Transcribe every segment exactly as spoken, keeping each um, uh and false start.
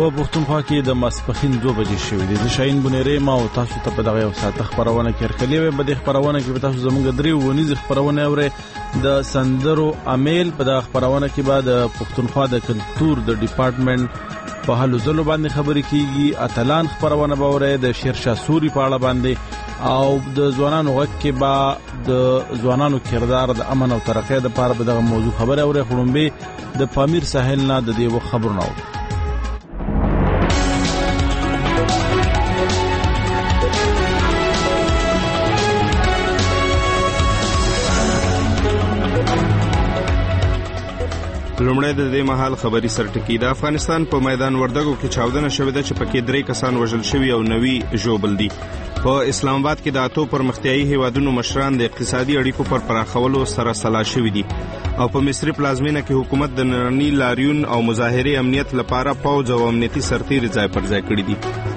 په پښتونخوا کې د ماسپښین دوه بجې شوې دي. زه شاهین بنيري ما او تاسو ته په دغه یو ساعت خبرونه کې ورکړلې وې. په دې خبرونه کې به تاسو زموږ درې ونیز خبرونه اورئ. د سندرو امیل په دغه خبرونه کې به د پښتونخوا د کلتور د ډپارټمنټ په هلو ځلو باندې خبرې کیږي. اتلان خبرونه به اورئ د شیرشاه سوري په اړه باندې او د ځوانانو غږ کې به د ځوانانو کردار د امن او ترقۍ لپاره به دغه موضوع خبره اورئ. خړومبه د پامیر ساحل نه د دې وخت خبرونه اورئ. لومړی د دې مهال خبري سرټکی. د افغانستان په میدان وردګو کې چاودنه شوې ده چې پکې درې کسان وژل شوي او نوي ژوبل دي. په اسلام آباد کې د اتو پرمختیایي هیوادونو مشران د اقتصادي اړیکو پر پراخولو سره سلا شوي دي او په مصر پلازمینه کې حکومت د نړۍ لاریون او مظاهرې امنیت لپاره پوځ او امنیتي سرتیري ځای پر ځای کړي دي.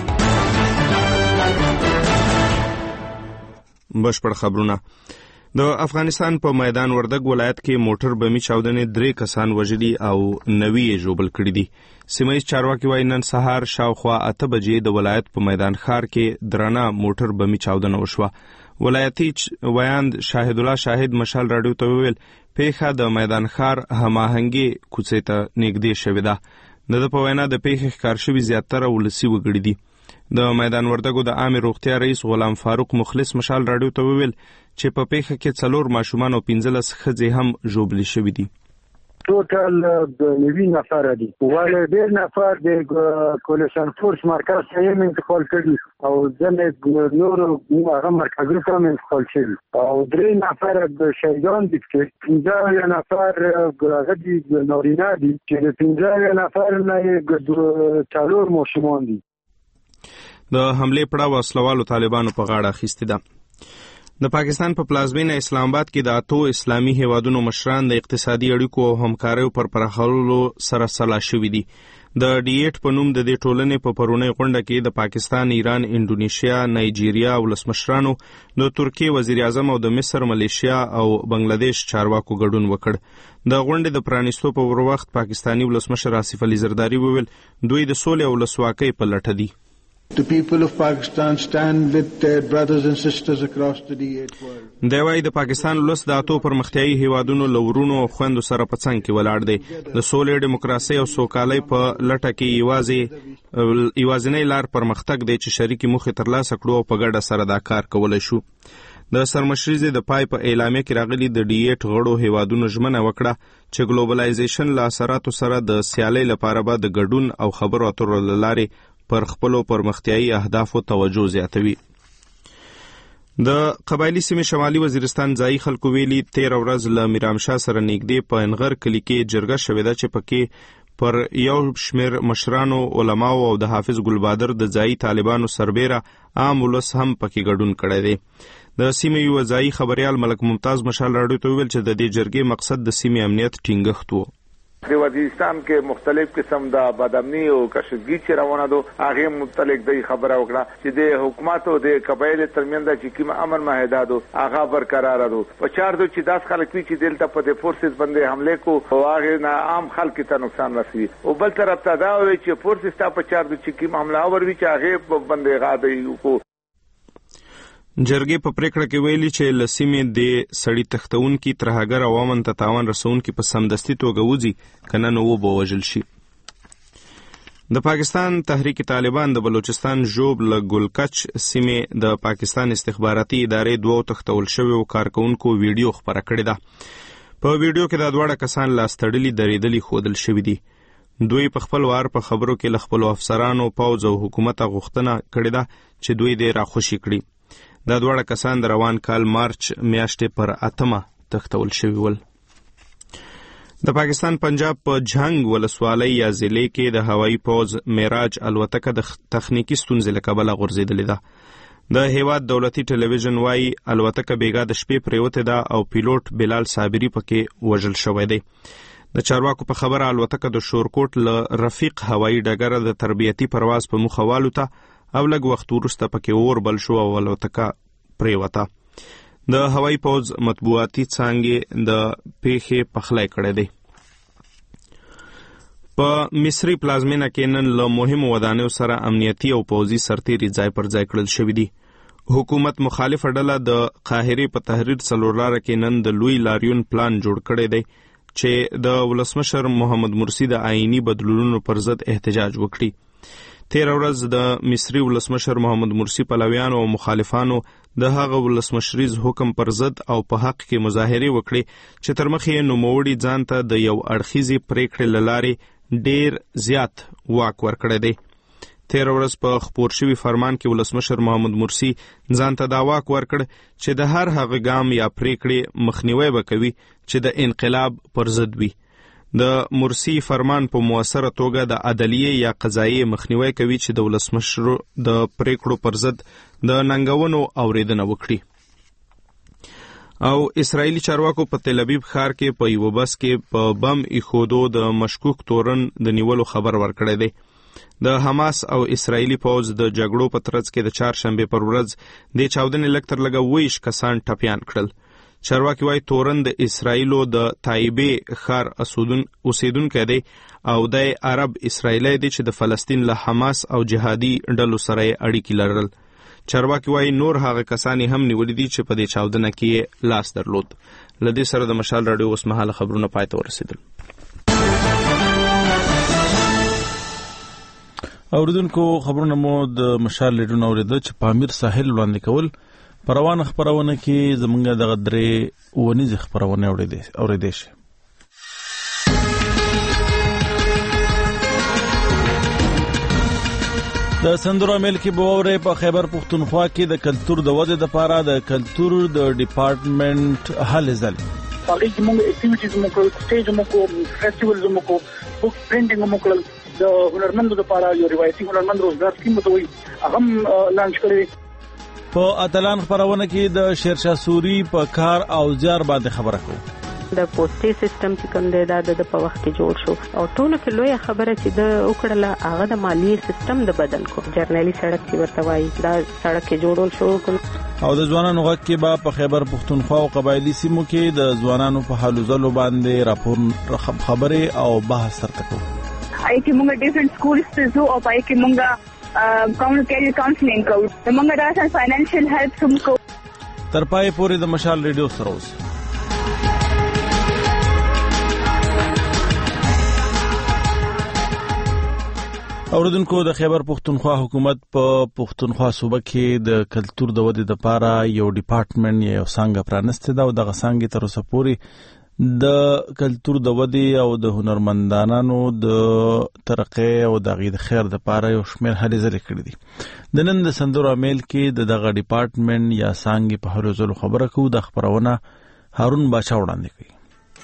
بشپړ خبرونه. د افغانستان په میدان وردګ ولایت کې موټر بمي چاودنې درې کسان وژلي او نوي ژوبل کړي دي. سیمه‌ییز چارواکي وايي نن سهار شاوخوا اته بجې د ولایت په میدان ښار کې درانه موټر بمي چاودنه وشوه. ولایتي ویاند شاهد الله شاهد مشال راډیو ته وویل پیښه د میدان ښار هماهنګي کوڅې ته نږدې شوې ده. د ده په وینا د پیښې ښکار شوي زیاتره ولسي وګړي دي. د میدان وردګو د عامې روغتیا رئیس غلام فاروق مخلص مشال راډیو ته وویل چې په پیښه کې څلور ماشومان او پنځلس ښځې هم ژوبلې شوي دي. ټوټل د نوي نفر دي ولې ډېر نفر د کولیشن فورس مرکز ته یې انتقال کړي او ځنې نور هغه مرکزونو ته انتقال شوي او درې نفر د شهیدان دي چې پنځه نفر هغه دي نارینه دي چې د پنځه نفر نه څلور ماشومان دي. د حملې پړاو وسلوالو طالبانو په غاړه اخیستې ده. د پاکستان په پلازمینه اسلام آباد کې د اتو اسلامي هیوادونو مشران د اقتصادي اړیکو او همکاریو پر پراخولو سره سلا شوي دي. د ډي ایټ په نوم د دې ټولنې په پرونۍ غونډه کې د پاکستان، ایران، انډونیشیا، نایجیریا ولسمشرانو، د ترکیې وزیر اعظم او د مصر، ملیشیا او بنگلاديش چارواکو ګډون وکړ. د غونډې د پرانیستو په وروخت پاکستانی ولسمشر آصف علي زرداری وویل دوی د سولې او ولسواکۍ په لټه دي. The people of Pakistan stand with their brothers and sisters across the D eight world. دی وايي د پاکستان ولس د اتو پرمختیایي هیوادونو له ورونو او خویندو سره په څنګ کې ولاړ دی. د سولې، ډیموکراسۍ او سوکالۍ په لټه کې یوازې یوازینی لار پرمختګ دی چې شریکي موخې ترلاسه کړو او په ګډه سره دا کار کولی شو. د سرمشرۍ د پای په اعلامیه کې راغلي د ډي ایټ غړو هیوادونو ژمنه وکړه چې ګلوبلایزیشن له اثراتو سره د سیالۍ لپاره به د ګډون او خبرو اترو له لارې پر خپلو پرمختیایي اهدافو توجه زیاتوي. د قبایلی سیمې شمالي وزیرستان ځایي خلکو ویلي تیر ورځ له میرامشاه سره نږدې په انغر کلي کې جرګه شوې ده چې پکې پر یو شمیر مشرانو، علماو او د حافظ ګلبادر د ځایي طالبانو سربیره عام ولس هم پکې ګډون کړی دی. د سیمې یو ځایي خبریال ملک ممتاز مشال راډیو ته وویل چې د دې جرګې مقصد د سیمې امنیت ټینګښت و. د وزیرستان کې مختلف قسم د بدامنی او کششګي چې روانه دو هغه متعلق د خبره وکړه چې د حکومت او د قبایل ترمنځ چې کوم امن معاهده دو هغه برقرار دو. په چار دو چې داس خلک وی چې دلته په د فورسز باندې حمله کو او هغه نه عام خلک ته نقصان رسوي او بل طرف ته دا وی چې فورسز ته په چار دو چې کوم حمله اور وی چې هغه باندې غاډي کو. جرګې په پریکړه کې ویلي چې لسیمې د سړی تختونکي ترهګر او امن ته تاوان رسونکي په سمدستي توګه وځي کنه نو وبو وژل شي. د پاکستان تحریک طالبان د بلوچستان ژوب له ګلکچ سیمې د پاکستان استخباراتي ادارې دوه تختول شوی او کارکونکو ویډیو خبره کړې ده. په ویډیو کې د دوړه کسان لاس تړلي درېدلي خودل شوی دي. دوی په خپل وار په خبرو کې ل خپل افسرانو، پوځ او حکومت غوښتنه کړې ده چې دوی دې راخوشي کړي. دا دوړه کسان د روان کال مارچ میاشتې پر اتمه تختول شوي ول. د پاکستان پنجاب په جنگ ولسوالۍ یا ضلع کې د هوایي پوځ معراج الوتکه د تخنیکی ستونزې له کبله غورځېدلې ده. د هیواد دولتي ټلویزیون وايي الوتکه بیګا د شپې پریوتې ده او پیلوټ بلال صابری پکې وژل شوی دی. د چارواکو په خبره الوتکه د شورکوټ له رفیق هوایي ډګره د تربیتي پرواز په موخه والوته او لږ وخت وروسته پکې اور بل شو او الوتکه پریوته. د هوایي پوځ مطبوعاتي څانګې د پیښې پخلی کړی دی. په مصری پلازمینه کې نن له مهمو ودانیو سره امنیتي او پوځي سرتیري ځای پر ځای کړل شوي دي. حکومت مخالفه ډله د قاهرې په تحریر څلور لاره کې نن د لوی لاریون پلان جوړ کړی دی چې د ولسمشر محمد مرسی د آئینی بدلونونو پر ضد احتجاج وکړي. تیر ورځ د مصری ولسمشر محمد مرسی پلویانو او مخالفانو د هغه ولسمشریز حکم پر ضد او په حق کې مظاهره وکړي چې تر مخې نوموړي ځان ته د یو اړخیزي پریکړې لارې ډیر زیات واک ورکړی دی. تیر ورځ په خپور شوي فرمان کې ولسمشر محمد مرسی ځان ته دا واک ورکړ چې د هر هغه ګام یا پریکړې مخنیوي وکوي چې د انقلاب پر ضد وي. د مرسی فرمان په موثره توګه د عدلیه یا قضایي مخنیوي کوي چې د ولسمشر د پریکړو پر ضد د ننګونو اوریدنه وکړي. او اسرائیلی چارواکو په تل ابیب ښار کې په یو بس کې په بم ایښودو د مشکوک تورن د نیولو خبر ورکړی دی. د حماس او اسرائیلی پوځ د جګړو په ترڅ کې د چهارشنبه پر ورځ د چاودنې لږ تر لږه ویش کسان ټپیان کړل. چارواکي وايي تورن د اسرائیلو د طایبه ښار اوسیدونکی دی او د عرب اسرائیلی دی چې د فلسطین له حماس او جهادي ډلو سره اړیکې لرل. چارواکي وايي نور هغه کسان هم نیولي دي چې په دې چاودنه کې لاس درلود. له دې سره د مشال راډیو اوس مهاله خبرونه پای ته ورسېدل. اوریدونکو خبرونه مو د مشال لیډونه اوریده چې په امیر ساحل وړاندې کول په روانه خبرونه کې زمونږ دغه درې ونیزې خبرونه اوریدې شي. د سندرو عمل کې به اورئ په خیبر پښتونخوا کې د کلتور د ودې لپاره د کلتور د ډپارټمنټ هلې ځلې هغې کې موږ اکټیویټیز مو کړل، سټیج مو کړو، فیسټیولز مو کړو، بک پرنټینګ مو کړل. د هنرمندو لپاره یو روایتي هنرمند روزګار سکیم ته وایي هغه هم لانچ کړی. په اتلان خبرونه کې د شیرشاه سوري په کار او زیار باندې خبره کوو. د پوسټي سیستم چې کوم دی دا د په وخت کې جوړ شو او ټول کې لوی خبره چې د وکړه هغه د مالی سیستم د بدل کو جرنالي سړک چې ورته وایي دا سړک کې جوړول شو. او د ځوانانو غږ کې به په خیبر پښتونخوا او قبایلی سیمو کې د ځوانانو په حالو ځلو باندې راپور خبره او بحث ترته کوو. آی کې موږ ډیفرنٹ سکولز ته ځو او پای کې موږ کمیونټي کاونسلینګ کوو. موږ دا فاینانشل هیلپ هم کوو. تر پای پورې د مشال ریډیو سره اوسئ. اوریدونکو د خیبر پښتونخوا حکومت په پښتونخوا صوبه کې د کلتور د ودې لپاره یو ډپارټمنټ یا یو څانګه پرانسته ده او دغه څانګه تر اوسه پورې د کلتور د ودې او د هنرمندانو د ترقۍ او د غي د خیر د لپاره یو شمېر هلې ځلې کړې دي. د نن د سندرو عمل کې د دغه ډپارټمنټ یا څانګې په هلو ځلو خبره کوو. د خبرونه هارون باچا وړاندې کوي.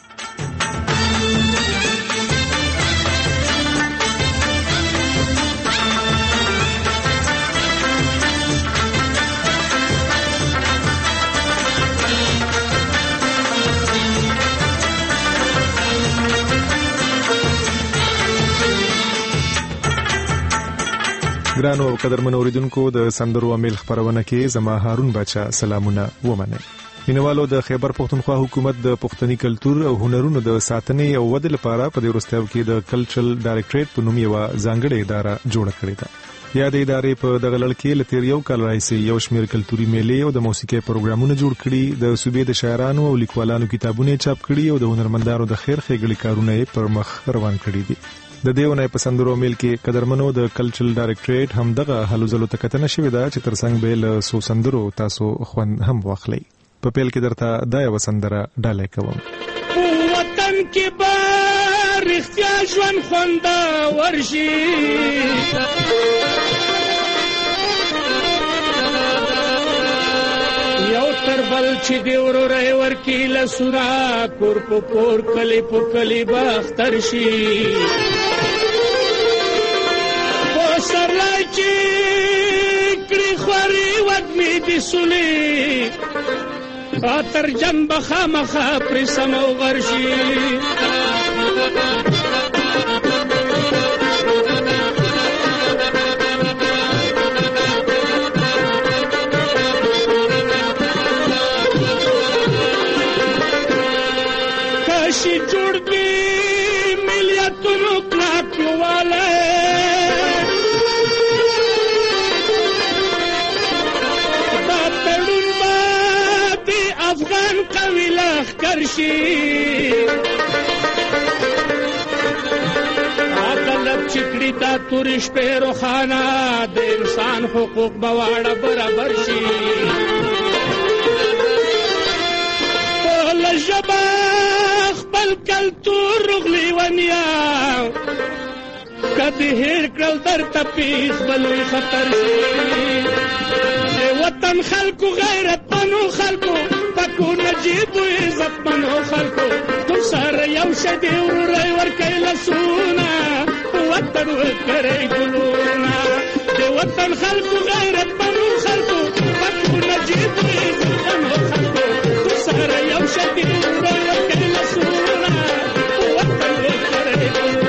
ګرانو او قدرمنو اوریدونکو د سندرو عمل خبرونه کې زما هارون باچا سلامونه ومنه. مینوالو د خیبر پښتونخوا حکومت د پښتني کلتور او هنرونو د ساتنې او ودې لپاره په دې وروستیو کې د کلچرل ډایریکټریټ په نوم یو ځانګړې اداره جوړه کړې ده. یا د ادارې په دغه لړ کې لتیر یو کال راځي یو شمېر کلتوري میلې او د موسیقي پروګرامونه جوړ کړي. د صوبې د شاعرانو او لیکوالانو کتابونه چاپ کړي او د هنرمندانو د خیر ښېګړې کارونه پر مخ روان کړي دي. د دیونه په سندرو میل کې قدرمنو د کلچرل ډایریکټریټ هم دغه هلو ځلو ته کتنه شوې ده چې ترڅنګ به له سو سندرو تاسو خوند هم واخلئ. په پیل کې درته دا یو سندره ډالۍ کوم. وطن کې بار اختیار ژوند خوندا ورشي یو تر بل چې دی ورورای ورکی لسورا کور په کور کلی په کلی باختر شي په سرلای چې کړي خوري ودمي دي سولي اتر جنب خامخا پر سمو ورشي کاشي جوړ دي ملياتونو کلاک قوي لښکر شي عدالت چې کړي دا تورې شپې روښانه د انسان حقوق به واړه برابر شي ټوله ژبه خپل کلتور رغلي ونیا که دې هېر کړل درته پیښ به لوی خطر شي د وطن خلکو غیرتمنو خلکو پکو نجیبو عزتمنو خلکو تو سره یو شدې وروری ورکوي لسونه وطن ورکړی ګلونه د وطن خلکو غیرتمنو خلکو پکو نجیبو عزتمنو خلکو تو سره یو شدې وروری ورکوي لسونه وطن ورکړی ګلونه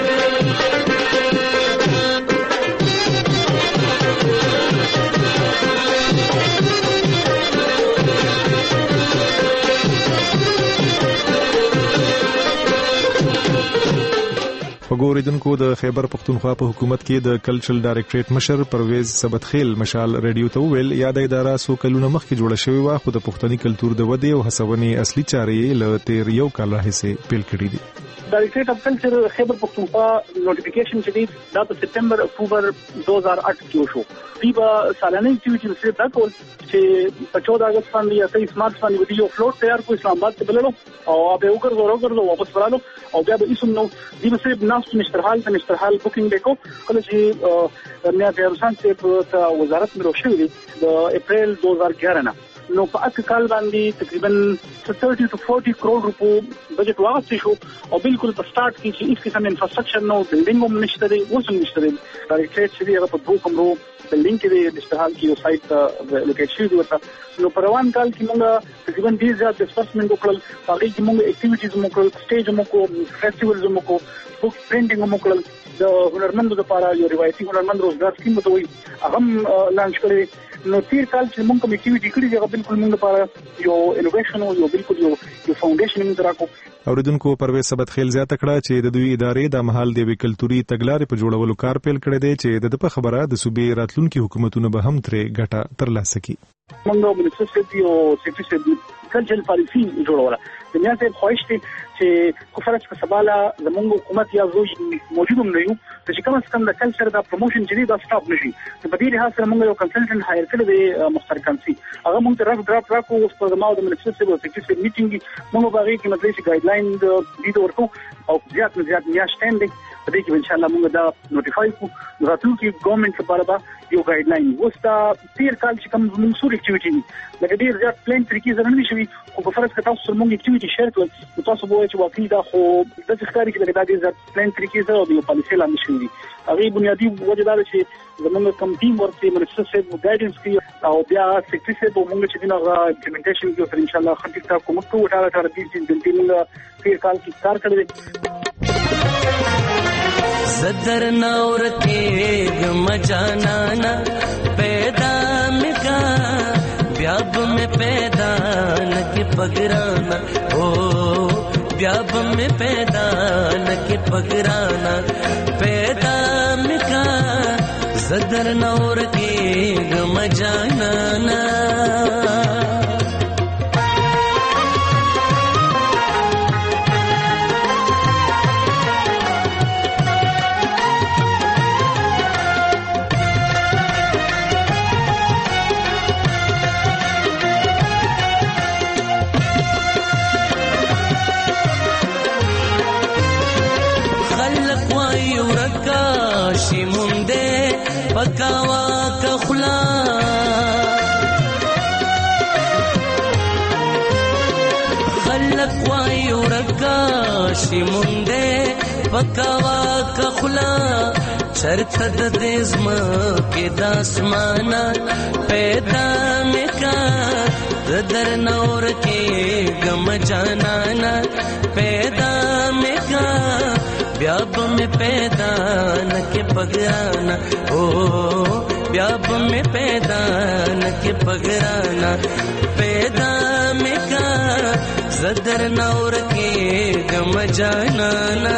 وګوریدونکو د خیبر پختونخوا په حکومت کې د کلچرل ډایریکټریټ مشر پرویز سبتخیل مشال رادیو ته ویل یاد اداره سو کلونه مخکې جوړه شوې و خو د پښتني کلچر د ودې او هڅونې اصلي چارې له تیر یو کال راهیسې پیل کړې دي ډایریکټریټ اف کلچر خیبر پختونخوا نوټیفیکیشن جدید دا په سپتمبر اکتوبر دو هزار آٹھ کې وشو دیبا سالانه ایکټیویټیز سره دا کول چې په چودہ اگست باندې یا تیئیس مارچ باندې ودی یو فلوټ تیار کو اسلام آباد ته بللو او به وګرځو وګرځو واپس ورالو او بیا به اسم نو دیبا سره ناس مشترحال ته مشترحال بوکینګ وکړو کله چې میا پیرسان ته وزارت مې روښوي د اپریل دو هزار گیارہ نه نو په اته کال باندې تقریبا ثلاثين to forty کروڑ روپو بجټ واغستې شو او بالکل په سٹارټ کې چې هیڅ قسم انفراستراکچر نو بلډینګ هم نشته دی اوس هم نشته دی ډایریکټریټ چې هغه په دوه کمرو بلډینګ کې د استحال کې یو سایت لوکیټ شوی دی ورته نو په روان کال کې موږ تقریبا ډیر زیات ډسپرسمنټ وکړل هغه کې موږ اکټیویټیز مو کړل سټیج مو کو فیسټیوالز مو کو بوک پرینټینګ مو کړل د هنرمندو لپاره یو روایتي هنرمند روزګار سکیم ته وي هغه لانچ کړی نو تیر کال چې موږ کوم اکټیویټی کړی دی هغه بالکل موږ لپاره یو انوویشن او یو بالکل یو یو فاونډیشن موږ راکو اوریدونکو پرویز سبتخیل زیاته کړه چې د دوی ادارې د محل د کلتوري تګلارې په جوړولو کار پیل کړی دی چې د په خبره د صوبې راتلونکي حکومتونو به هم ترې ګټه ترلاسه کړي موږ منسټر یو سیکریټری کلچرل پالیسی جوړوله د میا صاحب خواهش دی چې کوفرج په سباله زموږ حکومت یا زوی موجود هم نه یو چې کوم څه کم د کلچر د پروموشن جدي دا سټاپ نشي په دې لحاظ سره موږ یو کنسلټنټ هایر کړی دی مختار کانسی هغه موږ ته راف ډراپ راکو اوس په زموږ د منسټر سیو سیکریټری میټینګ موږ باغې کې مطلب چې ګایډ لاین د دې ورکو او زیات نه زیات میا سټینډ په دې کې ان شاء الله موږ دا نوټیفای کو راتلونکي ګورنمنت لپاره به یو ګایډ لاین وستا تیر کال چې کوم موږ سور اکټیویټي لکه ډیر زیات پلان طریقې زره نه شوي خو په فرض کې تاسو سره موږ اکټیویټي شیر کړل نو تاسو به چې واقعي دا خو د ښکاری کې دا ډیر زیات پلان طریقې سره د پالیسي لاندې شوي دي هغه بنیادی وجه دا چې زموږ کم ټیم ورته منسټر صاحب ګایډنس کوي او بیا سیکریټری صاحب موږ چې دغه امپلیمنټیشن کوي تر ان شاء الله خطر تا کوم ټو وټاله تر دې چې د ټیم تیر کال کې کار کړی زدر نور کے مجانا پیدا مکا بیاب میں پیدا نہ پگرانا او بیاب میں پیدا نہ پگرانا پیدا مکا زدر نور کے مجانا پکاوا کخلا خلق وای ورکا شیمونده پکاوا کخلا چرته د دزما کې داسمانا پیدا مکا در نور کې غم جانانا پیدا مکا بیاب میں پیدا نہ کے پگرانا او بیاب میں پیدا نہ کے پگرانا پیدا میں کا زدر نور کے غم جانانا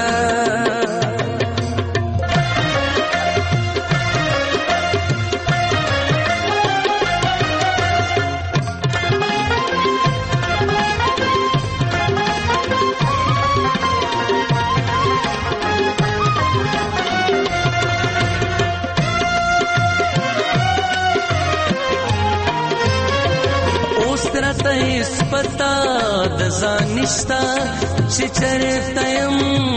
اسپتا د ځانشتا چې چرته يم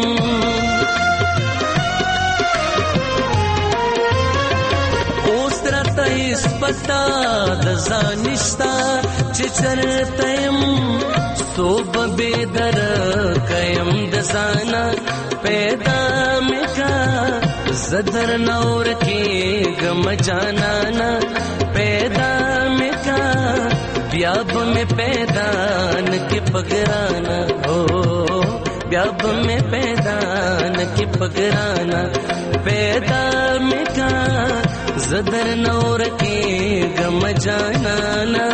اوس راته اسپتا د ځانشتا چې چرته يم صوب به در کيم د ځانا پیدا مکا زدر نور کې غم جانانا پیدا مکا بیاب میں پیدا نکی پگرانا ہو بیاب میں پیدا نکی پگرانا پیدا مکا زدر نور کې غم جانانا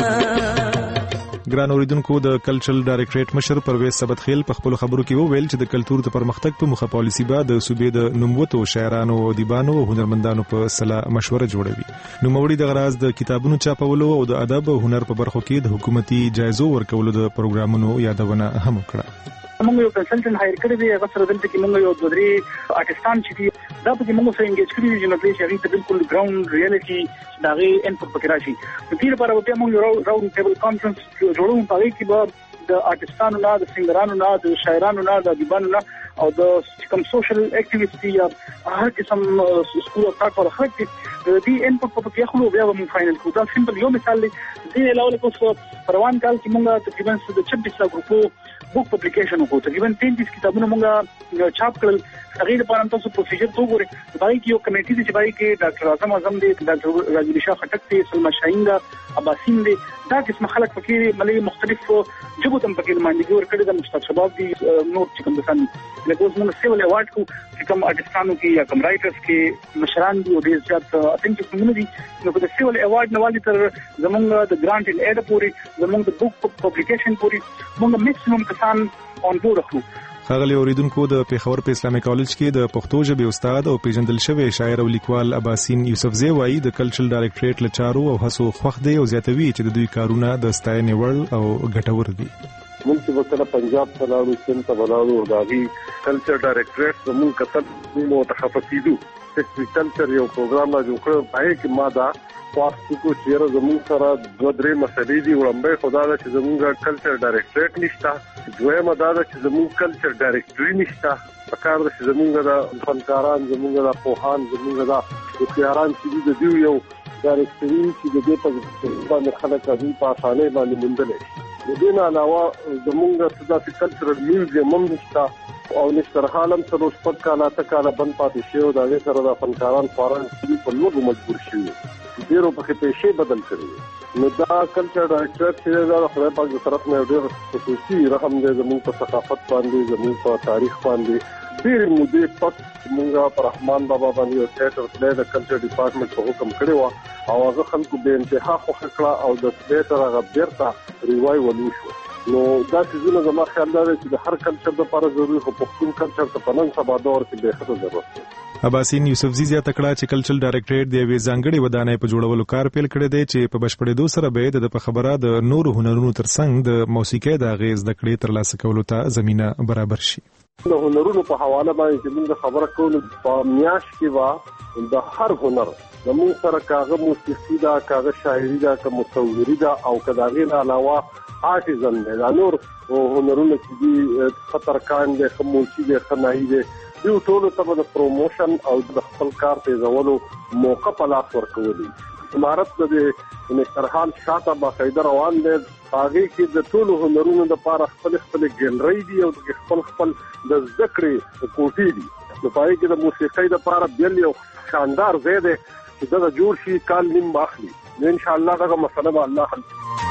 ګران اوریدونکو د کلچرل ډایریکټریټ مشر پرویز سبتخیل په خپل خبرو کې وویل چې د کلتور د پرمختګ په مخه پالیسی به د صوبې د نوموتو شاعرانو او ادیبانو او هنرمندانو په سلا مشوره جوړوي. نوموړي د غراز د کتابونو چاپولو او د ادب او هنر په برخو کې د حکومتي جایزو ورکولو د پروګرامونو یادونه هم وکړه. موږ یو کنسلټنټ هایر کړی دی هغه سره دلته کې موږ یو دوه درې آرټستان چې دي دا په موږ سره انګیج کړی دي چې نو چې هغه ته بالکل ګراوند ریالټي داغه انپوټ پکې راشي. د دې لپاره وته موږ یو راوند ټیبل کانفرنس جوړو په هغه کې به د آرټستانو نه د سنگرانو نه د شاعرانو نه د ادیبانو نه او د کوم سوشل اکټیویټي یا هر قسم سکول او تاک ورخت دي دې انپوټ په کې خلو بیا موږ فائنل کوو. دا سمپل یو مثال دی. دې علاوه کوم پروان کال کې موږ تقریبا د چھبیس ګروپو بوک پبلیکیشن وکړو. تقریبا تینتیس کتابونه موږ چاپ کړل. هغه لپاره تاسو پروسیجر تو ګورئ. دای کې یو کمیټي دی چې بای کې ډاکټر اعظم اعظم دی، ډاکټر راجی شاه خټک دی، سلمہ شاهین دا، عباسین دی. دا قسم خلک پکې ملي مختلف جبو تم پکې مانډي ورکړي. د مشتاق شباب دی نور چې کوم دسان لکه اوس موږ سیول ایوارډ کو چې کوم آرټستانو کې یا کوم رائټرز کې مشران دي او ډیر زیات اټینټ کوي دي. نو په سیول ایوارډ نوالي تر زمونږ د ګرانټ ان ایډ پوري زمونږ د بوک پبلیکیشن پوري موږ میکسیمم کسان اون بورډ کړو. ښاغلي اوریدونکو د پیښور په اسلامي کالج کې د پښتو ژبې استاد او پیژندل شوی شاعر او لیکوال عباسین یوسفزی وایي د کلچرل ډایریکټریټ له چارو او هڅو خوښ دی او زیاتوي چې د دوی کارونه د ستاینې وړ او ګټور دي. موږ چې وکړه پنجاب ته لاړو، سند ته ولاړو او داغي کلچر ډایریکټریټ زموږ کتل متخصصیدو چې کلچر یو پروګرام را جوړ کړ. پای کې ما دا واسطو کو چیرې زموږ سره دوه درې مسلې دي وړاندې خدا دا چې زموږ کلچر ډایریکټریټ نشته، دویمه دا چې زموږ کلچر ډایریکټري نشته. پکار د زموږ د فنکاران، زموږ د پوهان، زموږ د خیاران چې د دیو یو ډایریکټري چې د دې په باندې خلک راځي په اسانه باندې مونډلې. د دې نه علاوه زموږ د کلچرل میوزیم هم نشته او نشتر حالم سره شپږ کاله اته کاله بند پاتې شو. دا غي سره د فنکاران فارن په لوګو مجبور شي ډیرو په کې پیسې بدل کړي. نو دا کلچر ډایریکټر چې دا خدای پاک د طرف نه ډیر خصوصي رقم دی زموږ په ثقافت باندې، زموږ په تاریخ باندې ډیر مودې پس موږ پر رحمان بابا باندې او تھیټر د کلچر ډپارټمنټ په حکم کړی و او هغه خلکو به انتها خو کړه او د تھیټر هغه بیرته ریوایول وشو. نو دا چې زونه زما خیال دی چې د هر کلچر لپاره ضروري خو پښتون کلچر ته په نن سبا دور کې به خطر ضرورت دی. عباسین یوسفزی زیاته کړه چې کلچرل ډایریکټریټ د یوې ځانګړې ودانۍ په جوړولو کار پیل کړی دی چې په بشپړېدو سره به د په خبره د نورو هنرونو ترڅنګ د موسیقۍ د اغېز د کړې ترلاسه کولو ته زمينه برابر شي. د هنرونو په حواله باندې چې موږ خبره کوو په میاش کې وا د هر هنر زموږ سره کاغه موسیقي دا کاغه شاعري دا که مصوري دا او کداغې نه علاوه آرټیزن دی. دا نور هنرونه چې دي خطرکان دي، خموشي دي، خنایي دي، یو ټول ته د پروموشن او د خپل کار تیزولو موقع په لاس ورکولي. امارت د نشرحال شاته باقاعده روان دی. هغه کې د ټول هنرونو لپاره خپل خپل ګالري دي او خپل خپل د ذکر کوټي دي. نو پای کې د موسیقۍ لپاره بل یو شاندار ځای دی چې دا جوړ شي کال نیم باخلي. ان شاء الله دا مسله به الله حل.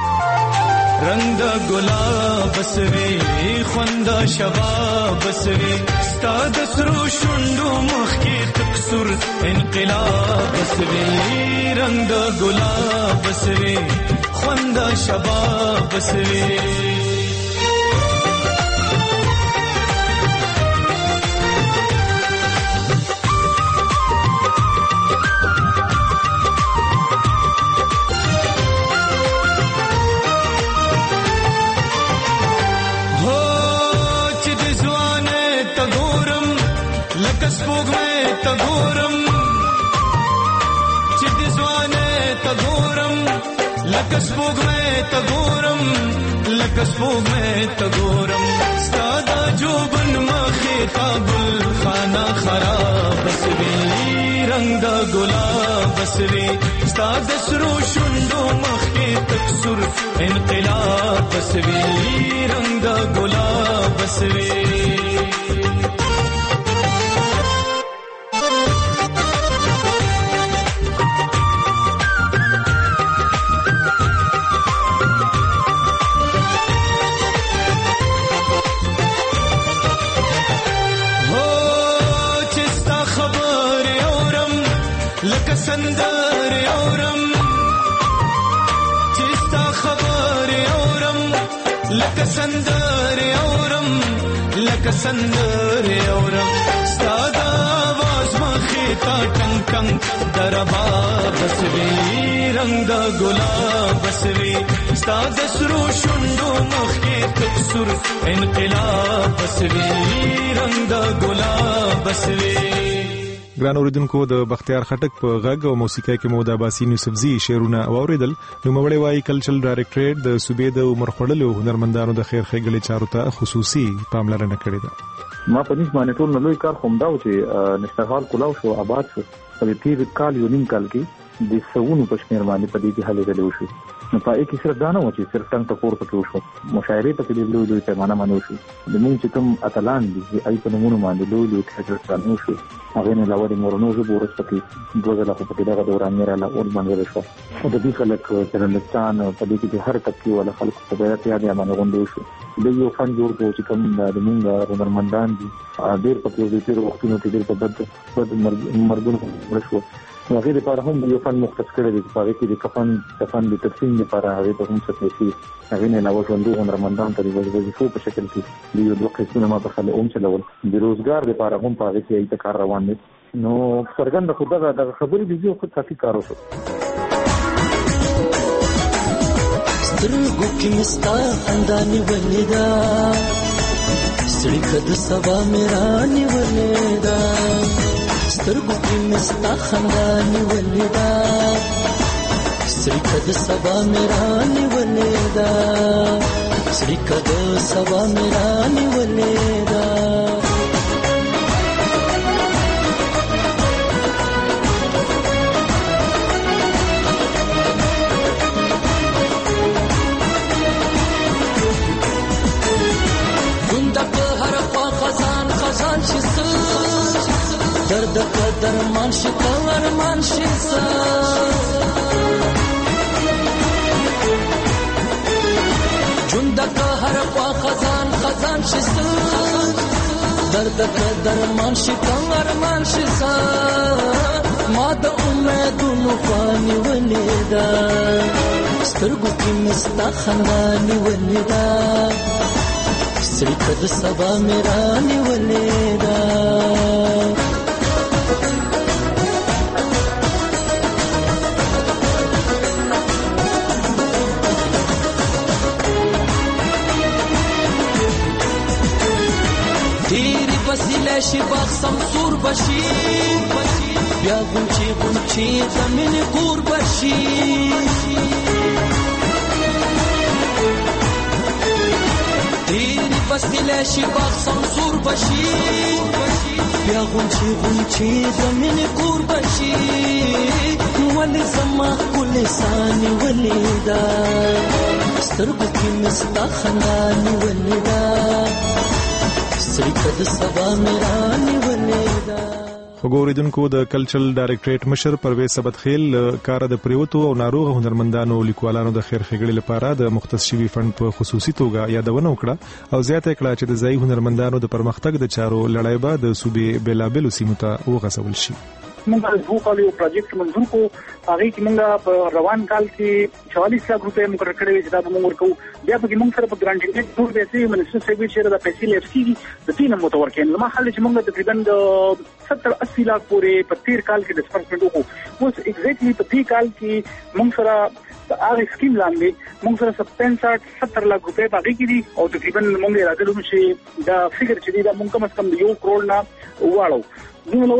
رنگ دا گلاب سوی خوند شباب سوی ستا د سرو شوندو مخ کې تکسر انقلاب سوی. رنگ دا گلاب سوی خوند شباب سوی. لکه سپوږمۍ ته ګورم لکه سپوږمۍ ته ګورم ستا د جوبن مخې ته ګلخانه خراب سوي رنګ د ګلاب سوي ستا د سرو شونډو مخې تک سور انقلاب سوي رنګ د ګلاب سوي سندر اورم چستا خبر اورم لکه سندر اورم لکه سندر اورم ستا د आवाज مخې تا ټنګ ټنګ دربا بسوي رنګ د ګلاب بسوي ستا د سرو شونډو مخې تک سور انقلاب بسوي رنګ د ګلاب بسوي. ګران اوریدونکو د بختیار خټک په غږ او موسیقۍ کې مو د عباسین یوسفزي شعرونه واوریدل. نو مړی وايي کلچرل ډایریکټریټ د صوبې د عمر خړلو هنرمندانو د خیر ښېګړې چارو ته خصوصي پاملرنه کړې ده. ما په دې باندې ټول نوې کار کوم دا چې نشټهال کولاو شو آباد شو په تیر کال یو نیم کال کې د سونو په شمیر باندې په دې کې حل کېدل شو. نو پای کې صرف دا نه و چې صرف څنګه ټکور پکې وشو مشاعرې پکې د لوی لوی پیمانه باندې وشو. د موږ چې کوم اتلان دي ای په نمونه باندې لوی لوی تھیټر څنګه وشو هغه نه لاوړې مورونو زه بورس پکې دوه ځله په دې دغه دوران نه رااله اور باندې وشو. او د دې خلک چرندستان په دې کې هر تکي ولا خلک په دې ته یاد باندې غونډې شو. د یو فن جوړ کو چې کوم د موږ هنرمندان دي ډېر پکې د تیر وختونو کې ډېر په بد بد مرګونو ورشو. هغه لپاره هم یو فن مختص کړی دی چې هغه کې د کفن کفن د تفصیل لپاره هغه ته هم څه پیسې هغه نه علاوه ژوندو هنرمندان ته د وظیفو په شکل کې د یو دوه قسمه ما په خله اوم چلول د روزګار لپاره هم په هغه کې ایت کار روان دي. نو څرګند خو دا د خبرې دی یو خود صافي کار وشو. سترګو کې مستا انداني ولیدا سړي کده سبا میرانی ولیدا سترګو کې مستا خنداني ولیدا سړي کده سبا میرانی ولیدا سړي کده سبا میرانی ولیدا درد قدر منشي کور منشي سا جند کا هر خوا خزان خزان شي سا درد قدر منشي کور منشي سا ما د امیدونو فاني ولیدا سترګو کې مستا خنداني ولیدا سړي کده سبا میرانی ولیدا وسیله شي باغ سمسور بشي بیا غونچي غونچي زمين ګور بشي تیری وسیله شي باغ سمسور بشي بیا غونچي غونچي زمين ګور بشي ولې زما کل ساني ولیدا سترګو کې مستا خنداني ولیدا وګوریدونکو د کلچرل ډایریکټریټ مشر پرویز سبدخیل کار د پریوتو او ناروغ هنرمندانو لیکوالانو د خیر ښېګړې لپاره د مختص شوي فند په خصوصي توګه یادونه وکړه او زیاته کړه چې د ځایي هنرمندانو د پرمختګ د چارو لړۍ به د صوبې بېلابېلو سیمو ته وغځول شي. موږ د دوه کالو پروجیکټ منظور کو هغه کې موږ په روان کال کې چوالیس لک روپے مقرر کړی چې دا موږ ورکو بیا په موږ سره په ګرانټینګ ټول پیسې منسټر سیوی شهر د پیسې لفسي د تین متور کې نو محل چې موږ تقریبا د ستر اسی لک پورې په تیر کال کې ډسپرسمنټ وکړو اوس ایگزیکټلی په دې کال کې موږ سره هغه سکیم لاندې موږ سره پنځه ستر لک روپے باقي دي او تقریبا موږ راځو چې دا فګر چې دا موږ کم از کم یو کروڑ نه واړو نو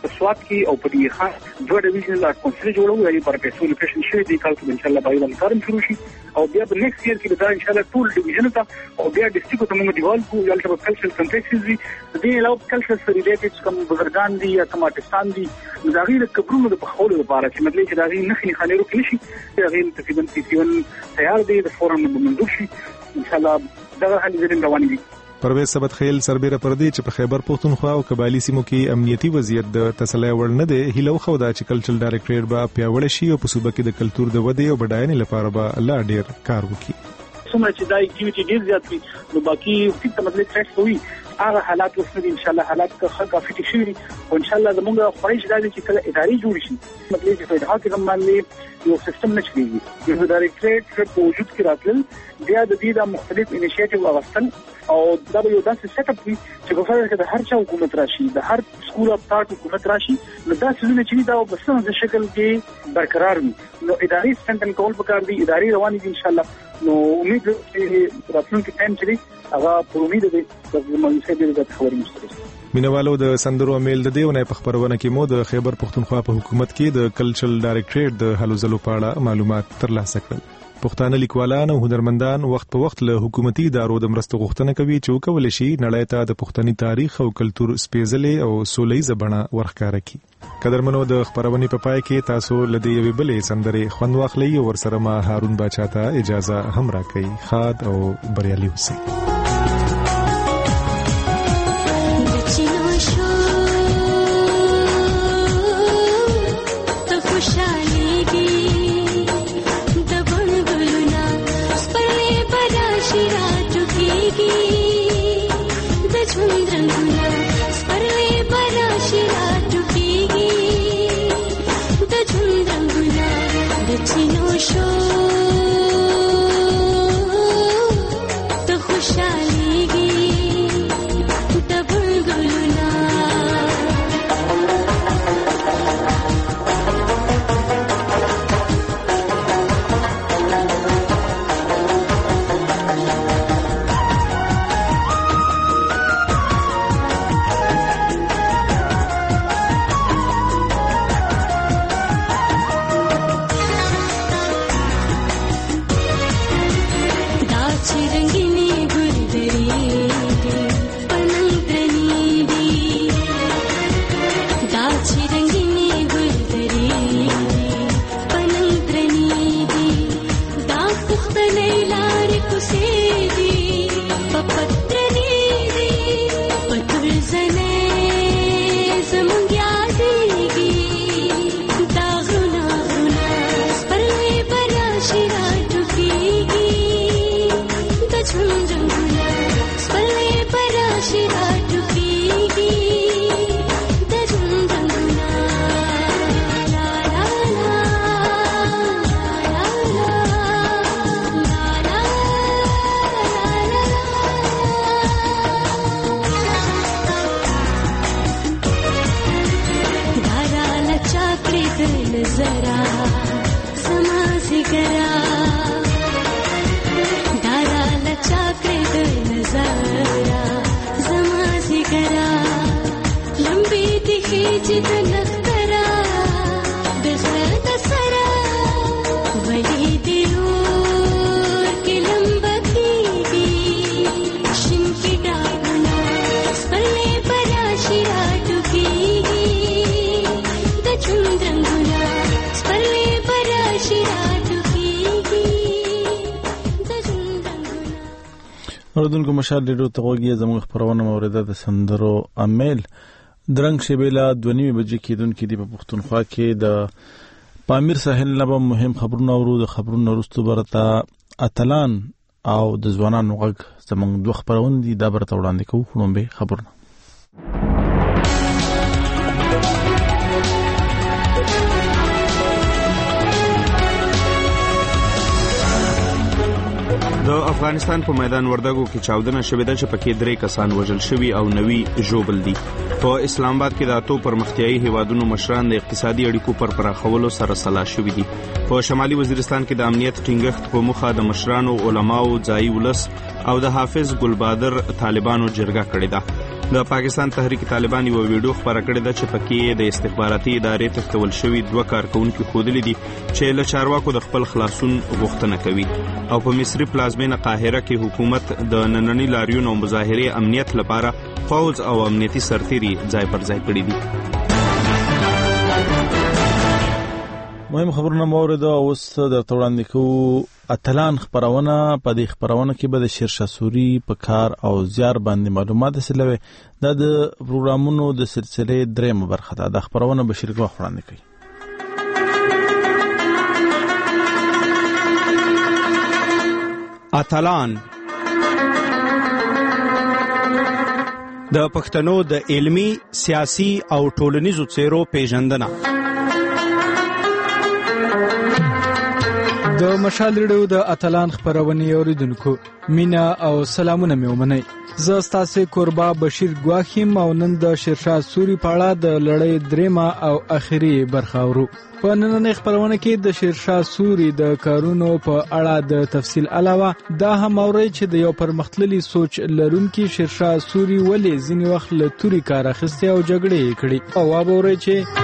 په سواد کې او په دې ښار دوه ډیویژن لا کونسل جوړو یعنی پر پیسو لوکیشن شوی دی کال کې ان شاء الله باید کارم شروع شي او بیا په نیکسټ ایئر کې دا ان شاء الله ټول ډیویژن ته او بیا ډیسټریکټ ته موږ دیوال کو یالته په کلچرل کمپلیکسز دي دې علاوه کلچرل ریلیټډ کوم بزرګان دي یا کوم آرټستان دي دا غیر کبرونو د پخولو لپاره چې مطلب چې دا غیر نخني خانيرو کې نشي دا غیر تقریبا تقریبا تیار دي د فورم منظور شي ان شاء الله دا هلي زرين روان دي. پرویز ثبت خیل سربېره پردي چې په خیبر پختونخوا او قبایلی سیمو کې امنیتي وضعیت د تسلی وړ نه دی هیله خو دا چې کلچرل ډایریکټریټ به پیاوړی شي او په صوبه کې د کلچر د ودې او بډاینې لپاره به لا ډیر کار وکړي. څومره چې دا اکټیویټي ډیر زیات وي نو باقي څه مطلب ټریکس وي هغه حالات وسنه ان شاء الله حالات که کافي ټیک شي او ان شاء الله زموږ خواهش دا دی چې کله اداري جوړ شي مطلب چې په دغه کې باندې یو سیستم نشریږي یو ډایریکټریټ په وجود کې راتل بیا د دې د مختلف انیشیټیو واغستل او دا یو داسې سیټ اپ وي چې په فارغ د هر چا حکومت راشي د هر سکول اف ثاټ حکومت راشي نو دا څه چې دا په څه شکل کې برقرار وي نو اداري سټنډ کول پکار دي اداري رواني دي ان شاء الله نو امید چې راتلونکي ټایم چې هغه پر امید دي چې موږ یې د خبرې مستري مینوالو د سندرو امیل د دیونه په خبرونه کې مو د خیبر پختونخوا په حکومت کې د کلچرل ډایریکټریټ د هلو ځلو په اړه معلومات ترلاسه کړل. پښتانه لیکوالان او هنرمندان وخت په وخت له حکومتي ادارو د مرستو غوښتنه کوي چې وکول شي نړۍ ته د پښتني تاریخ او کلچر سپېڅلې او سولهییزه بڼه ورښکاره کړي. قدرمنو د خبرونې په پای کې تاسو لدی یوې بلې سندرې خوند واخلئ او ورسره ما هارون باچا ته اجازه هم راکړئ. خاد او بریالي اوسئ. اوردونکو مشال ډیرو توګه زموږ خبرونه مورده د سندرو امیل درنګ شبیلا دونی بجې کېدونکې دی په پښتونخوا کې د پامیر ساحل نه مهم خبرونه ورو د خبرونو وروسته برته اتلان او د ځوانانو غږ زموږ دوه خبرونه دي دا برته وړاندې کوو خلومبه خبرونه. د افغانستان په میدان وردګو کې چاودنه شوې ده چې پکې درې کسان وژل شوي او نوي ژوبل دي. په اسلام آباد کې د اتو پرمختیایي هیوادونو مشران د اقتصادي اړیکو پر پراخولو سره سلا شوي دي. په شمالي وزیرستان کې د امنیت ټینګښت په موخه د مشرانو، علماو، ځایي ولس او د حافظ ګلبادر طالبانو جرګه کړې ده. د پاکستان تحریک طالبان یو ویډیو خبره کړې ده چې پکې د استخباراتي ادارې تښتول شوي دوه کارکونکي ښودلي دي چې له چارواکو د خپل خلاصون غوښتنه کوي. او په مصري پلازمینه قاهره کې حکومت د نننۍ لاریون او مظاهرې امنیت لپاره پوځ او امنیتي سرتیري ځای پر ځای کړي دي. مهم خبرونه مورد اوس درته وړاندې کوو. اتلان خبرونه په دې خبرونه کې به د شیرشاه سوري په کار او زیار باندې معلومات حاصلوي. دا د پروګرامونو د سلسله درېمه برخه ده. د خبرونه بشیر ګو وړاندې کوي. اتلان د پښتنو د علمی، سیاسي او ټولنیزو څیرو پیژندنه. د مشال ریډیو د اتلان خبرونه اوریدونکو مینا او سلامونه مې ومنئ. زه ستاسو کوربا بشیر ګواخیم او نن د شیرشاه سوري په اړه د لړۍ دریمه او اخیری برخه اورو. په نننۍ خبرونه کې د شیرشاه سوري د کارونو په اړه د تفصیل علاوه دا هم اورئ چې د یو پرمختللي سوچ لرونکي شیرشاه سوري ولې ځینې وخت له توري کار اخیستی او جګړې کړي. او واورئ چې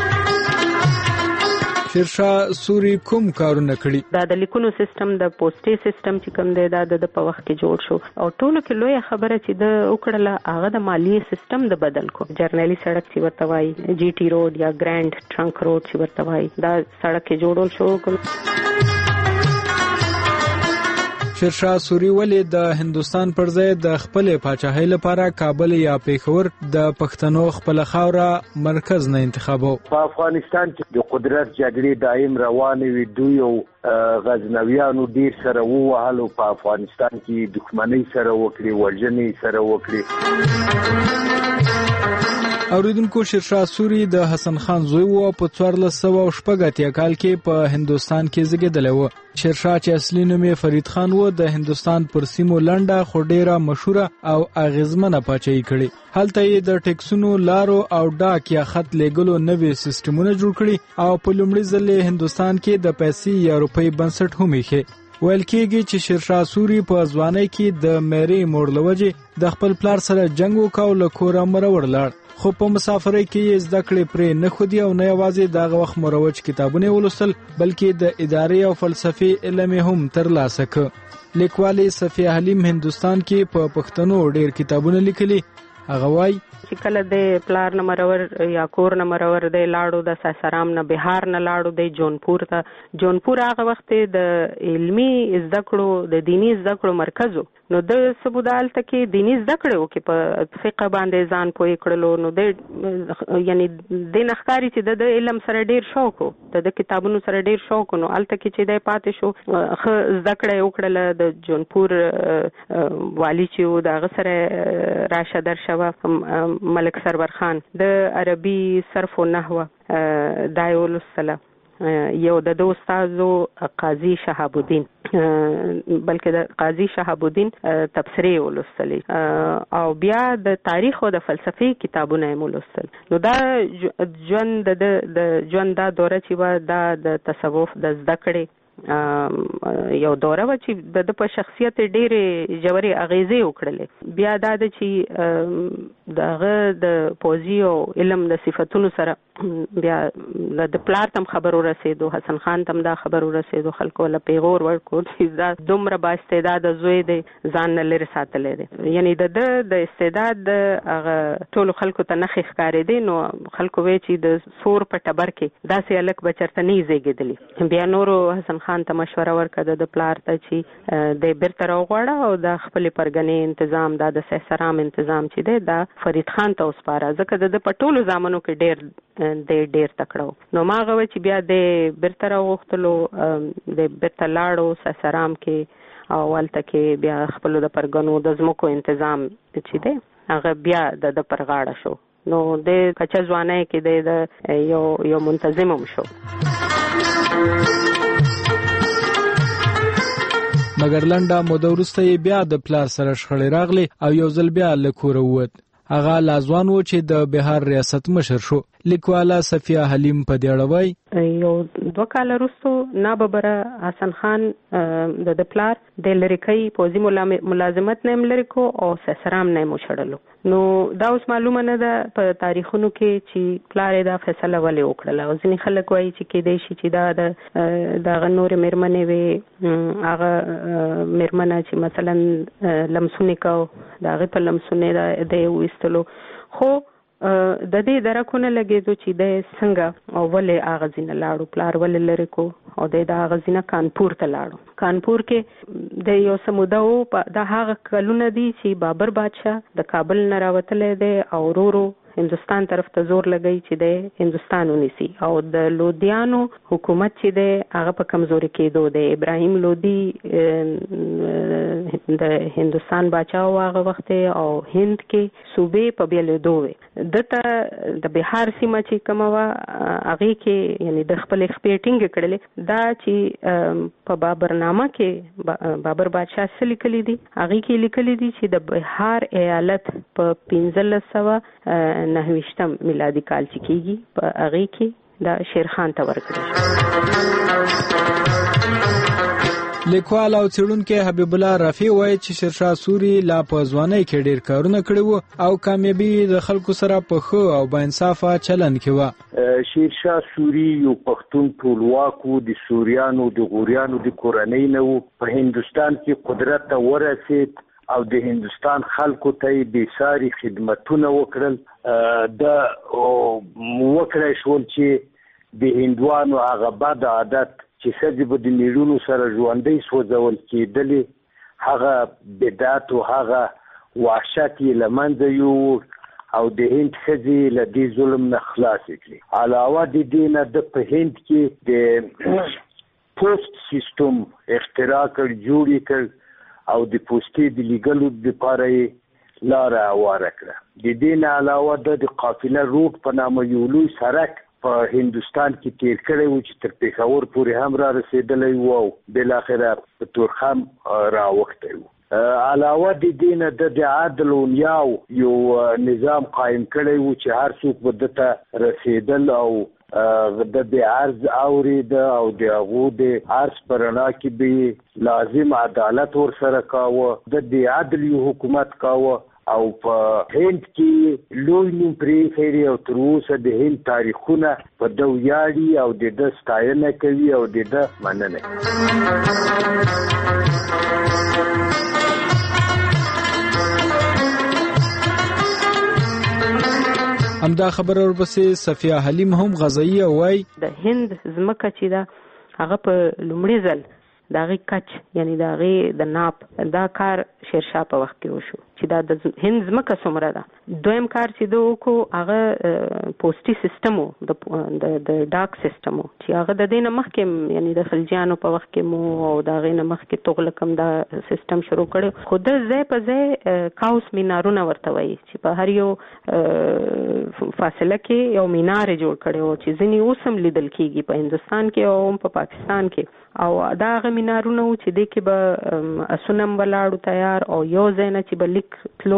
شیرشاه سوري کوم کارونه کړي. دا د لیکونو سیستم د پوسټي سیستم چې کوم دی دا د په وخت کې جوړ شو او ټولو کې لوی خبره چې د وکړله هغه د مالیې سیستم د بدل کو. جرنالي سړک چې ورته وایي جی ټي روډ یا ګرانډ ټرنک روډ چې ورته وایي دا سړک کې جوړول شو. شیرشاه سوري ولې د هندستان پر ځای د خپل پاچاهۍ لپاره کابل یا پیښور د پښتنو خپل خاوره مرکز نه انتخابو؟ په افغانستان کې د قدرت جګړې دایم روانې وي. دوی او غزنویانو ډیر سره ووهلو، په افغانستان کې دښمنۍ سره وکړي، وژنې سره وکړي. اوریدونکو شیرشاه سوري د حسن خان زوی و په څوارلس سوه شپږ اتیا کال کې په هندستان کې زیږیدلی و. شیرشاه چې اصلي نوم یې فرید خان و د هندستان پر سیمو لنډه خو ډیره مشهوره او اغیزمنه پاچاهي کړې. هلته یې د ټیکسونو، لارو او ډاک یا خط لیږلو نوې سیستمونه جوړ کړي او په لومړي ځل هندستان کې د پیسې یا روپۍ بنسټ هم ایښی. ویل کېږي چې شیرشاه سوري په ځوانۍ کې د میرې موړ له وجې د خپل پلار سره جنګ وکړ او له کوره مروړ لاړ. خو په مسافرۍ کې یې زده کړې پرې نه ښودي او نه یوازې دغه وخت مروج کتابونه ولوستل بلکې د ادارې او فلسفي علم هم ترلاسه کړ. لیکوالې صفیه حلیم هندستان کې په پښتنو ډېر کتابونه لیکلي. هغه وایي چې کله د پلار نه مرور یا کور نه مرور دی لاړو د ساسرام نه بهار نه لاړو دی جونپور ته. جونپور هغه وخت د علمي زده کړو د دینی زده کړو مرکز و. نو د سبودال ته کې دینی زده کړو کې په فقه باندې ځان پوي کړلو. نو د یعنی د نخکاری چې د علم سره ډیر شوق و د کتابونو سره ډیر شوق نو الته کې چې د پاتې شو خ زده کړې وکړله. د جونپور والی چې د هغه سره راشه درشوه ملک سرور خان د عربي صرف و نحو دایول السلام یو د دو استادو قاضي شهاب الدین بلکې د قاضي شهاب الدین تفسیرې ولوستلې او بیا د تاریخ او د فلسفي کتابونه یې ولوستل. نو دا ژوند د ژوند دا دوره چې و دا د تصوف د زده کړې یو دوره و چې د په شخصیت ډېرې ژورې اغیزې وکړلې. بیا دا د چې دغه د پوځي او علم د صفتونو سره بیا د پلار تم خبر ورسېدو، حسن خان تم دا خبر ورسېدو، خلکو له پیغور ورکړو چې دا دومره با استعداد زوی دی ځان نه لرې ساتلی دی. یعنی د ده د استعداد د هغه ټولو خلکو ته نښې ښکارېدې. نو خلکو وایي چې د سور په ټبر کې داسې هلک به چېرته نه یې زېږېدلي. بیا نورو حسن خان ته مشوره ورکړه د پلار ته چې د بیرته راوغواړه او د خپلې پرګنې تنظام دا د سهسرام تنظام چې دی دا فرید خان ته وسپاره، ځکه د په ټولو زامنو کې ډېر د ډېر تکړه و. نو ما هغه وایي چې بیا د بیرته راوغوښتلو د بیرته لاړو سهسرام کې او هلته کې بیا خپلو د پرګنو د ځمکو تنظام چې دی هغه بیا د پر غاړه شو. نو د کچه ځوانۍ کې د یو یو منتظم هم شو. مګر لنډه موده وروسته یې بیا د پلار سره شخړې راغلې او یو ځل بیا له کوره ووت. هغه لا ځوان و چې د بهار ریاست مشر شو. لیکواله صفیه حلیم په دې اړه وایي یو دوه کال وروسته ناببره حسن خان د د پلار د لریکي پوزي ملازمت نه لری کو او سسرام نه مو شړلو. نو دا اوس معلومه نه ده په تاریخونو کې چې پلار دا فیصله ولې وکړه. او ځینې خلک وایي چې کې دی چې دا د دغه نور میرمنې وي هغه میرمنه چې مثلا لمسونه کو دا غي په لمسونه د وستلو. خو د دې درکونه لګېدو چې د څنګه او ولې اغازینه لاړو پلار ولې لری کو او د اغازینه کانپور ته لاړو. کانپور کې د یو سمودو د هغه کلونه دي چې بابر بادشاه د کابل نه راوتلې دی او ورو هندستان طرف ته زور لګی چې د هندستان ونیسي او د لودیانو حکومت چې د هغه په کمزوري کېدو د ابراهیم لودي د هندستان بادشاه هغه وخت او هند کې صوبې په بیلېدو وي. دته د بهار سیمه چې کومه وا هغه کې یعنی د خپل خپېټینګ کړلې دا چې په بابرنامه کې بابر بادشاه سره لیکلي دي هغه کې لیکلي دي چې د بهار ایالت په پنځلس سوه نهویشتم میلادي کال چې کېږي په هغه کې د شیر خان ته ورکړل. لیکوال او څېړونکی حبیب الله رفیع وایي چې شیرشاه سوري لا په ځوانۍ کې ډېر کارونه کړي وو او کامیابي د خلکو سره په ښه او با انصافه چلند کې وه. شیرشاه سوري یو پښتون ټولواک و د سوریانو د غوریانو د کورنۍ نه و. په هندوستان کې قدرت ته ورسېد او د هندستان خلکو ته بې ساري خدمتونه وکړل. د وکړای شول چې د هندوانو هغه بد عادت چې ښځې به د میړونو سره ژوندۍ سوځول کېدلې هغه بدعت او هغه وحشت یې له منځه یووړ او د هند ښځې له دې ظلم نه خلاصې کړې. علاوه د دې نه د په هند کې د پوسټ سیستم اختراع کړ جوړ کړ او د پوسټې د لیږلو لپاره یې لاره هواره کړه. د دې نه علاوه د قافله روټ په نامه یو لوی سړک په هندوستان کې تیر کړی و چې تر پېښور پورې هم را رسېدلی و او بالاخره په تورخم راوښتی و. علاوه د دې نه د عدل و نیاو یو نظام قایم کړی و چې هر څوک به دته رسېدل او د د عرض اورید او د هغو د عرض په رڼا کې به لازم عدالت ورسره کاوه. د د عدل یو حکومت کاوه او په هند کې لوی نوم پرېښی او تر اوسه د هند تاریخونه په ده ویاړي او د ده ستاینه کوي او د ده مننه. همدا خبره ورپسې صفیه حلیم هم غزایی وای د هند زمکه چې دا هغه په لومړي ځل د هغې کچ یعنی د هغې د ناپ دا کار شیرشاه په وخت کې وشو چې دا د هند ځمکه څومره ده. دویم کار چې ده وکړو هغه پوسټي سیستم و د ډاک سیستم و چې هغه د دې نه مخکې یعنی د خلجیانو په وخت کې مو او د هغې نه مخکې تغلق هم دا سیستم شروع کړی. خو ده ځای په ځای کاوس مینارونه ورته وایي چې په هر یو فاصله کې یو مینار جوړ کړی و چې ځینې اوس هم لیدل کېږي په هندوستان کې او هم په پاکستان کې. او دا هغه مینارونه و چې دې کې به اسونه هم ولاړو تیار او یو ځای نه چې به لیک تلو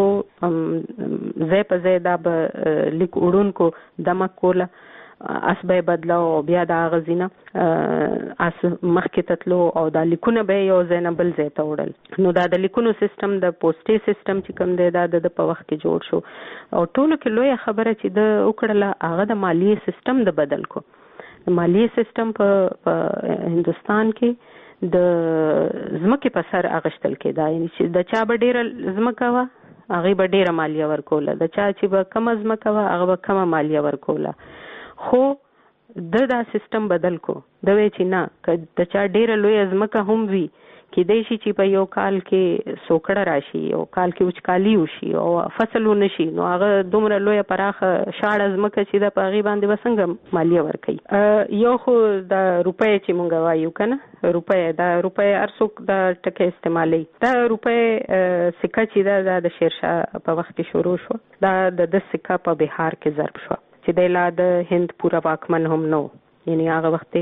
ځای په ځای دا به لیک وړونکو دمک کوله اس به بدلاو او بیا د هغه ځینه اس مخکې ته تلو او دا لیکونه به یو ځای نه بل ځای ته وړل. نو دا د لیکونو سیستم د پوسټي سیستم چې کوم دی دا د په وخت کې جوړ شو. او ټولو کې لویه خبره چې د وکړله هغه د مالیې سیستم د بدل کو. د مالیې سیستم په هندوستان کې د ځمکې په سر اغشتل کېده یعنی چې د چا به ډېره ځمکه وه هغې به ډېره مالیه ورکوله د چا چې به کمه ځمکه وه هغه به کمه مالیه ورکوله. خو د دا سیستم بدل کو د وی چې نه که د چا ډېره لویه ځمکه هم وي کېدای شي چې په یو کال کې سوکړه راشي یو کال کې وچکالي وشي او فصل ونه شي نو هغه دومره لویه پراخه شاړه ځمکه چې د په هغې باندې به څنګه مالیه ورکوي. یو خو د روپۍ چې مونږ وایو که نه روپۍ دا روپۍ هر څوک دا ټکی استعمالوي. دا روپۍ سکه چې ده دا د شیرشاه په وخت کې شروع شوه. دا د ده سکه په بهار کې ضرب شوه چې دی لا د هند پوره واکمن هم نه و یعنی هغه وخت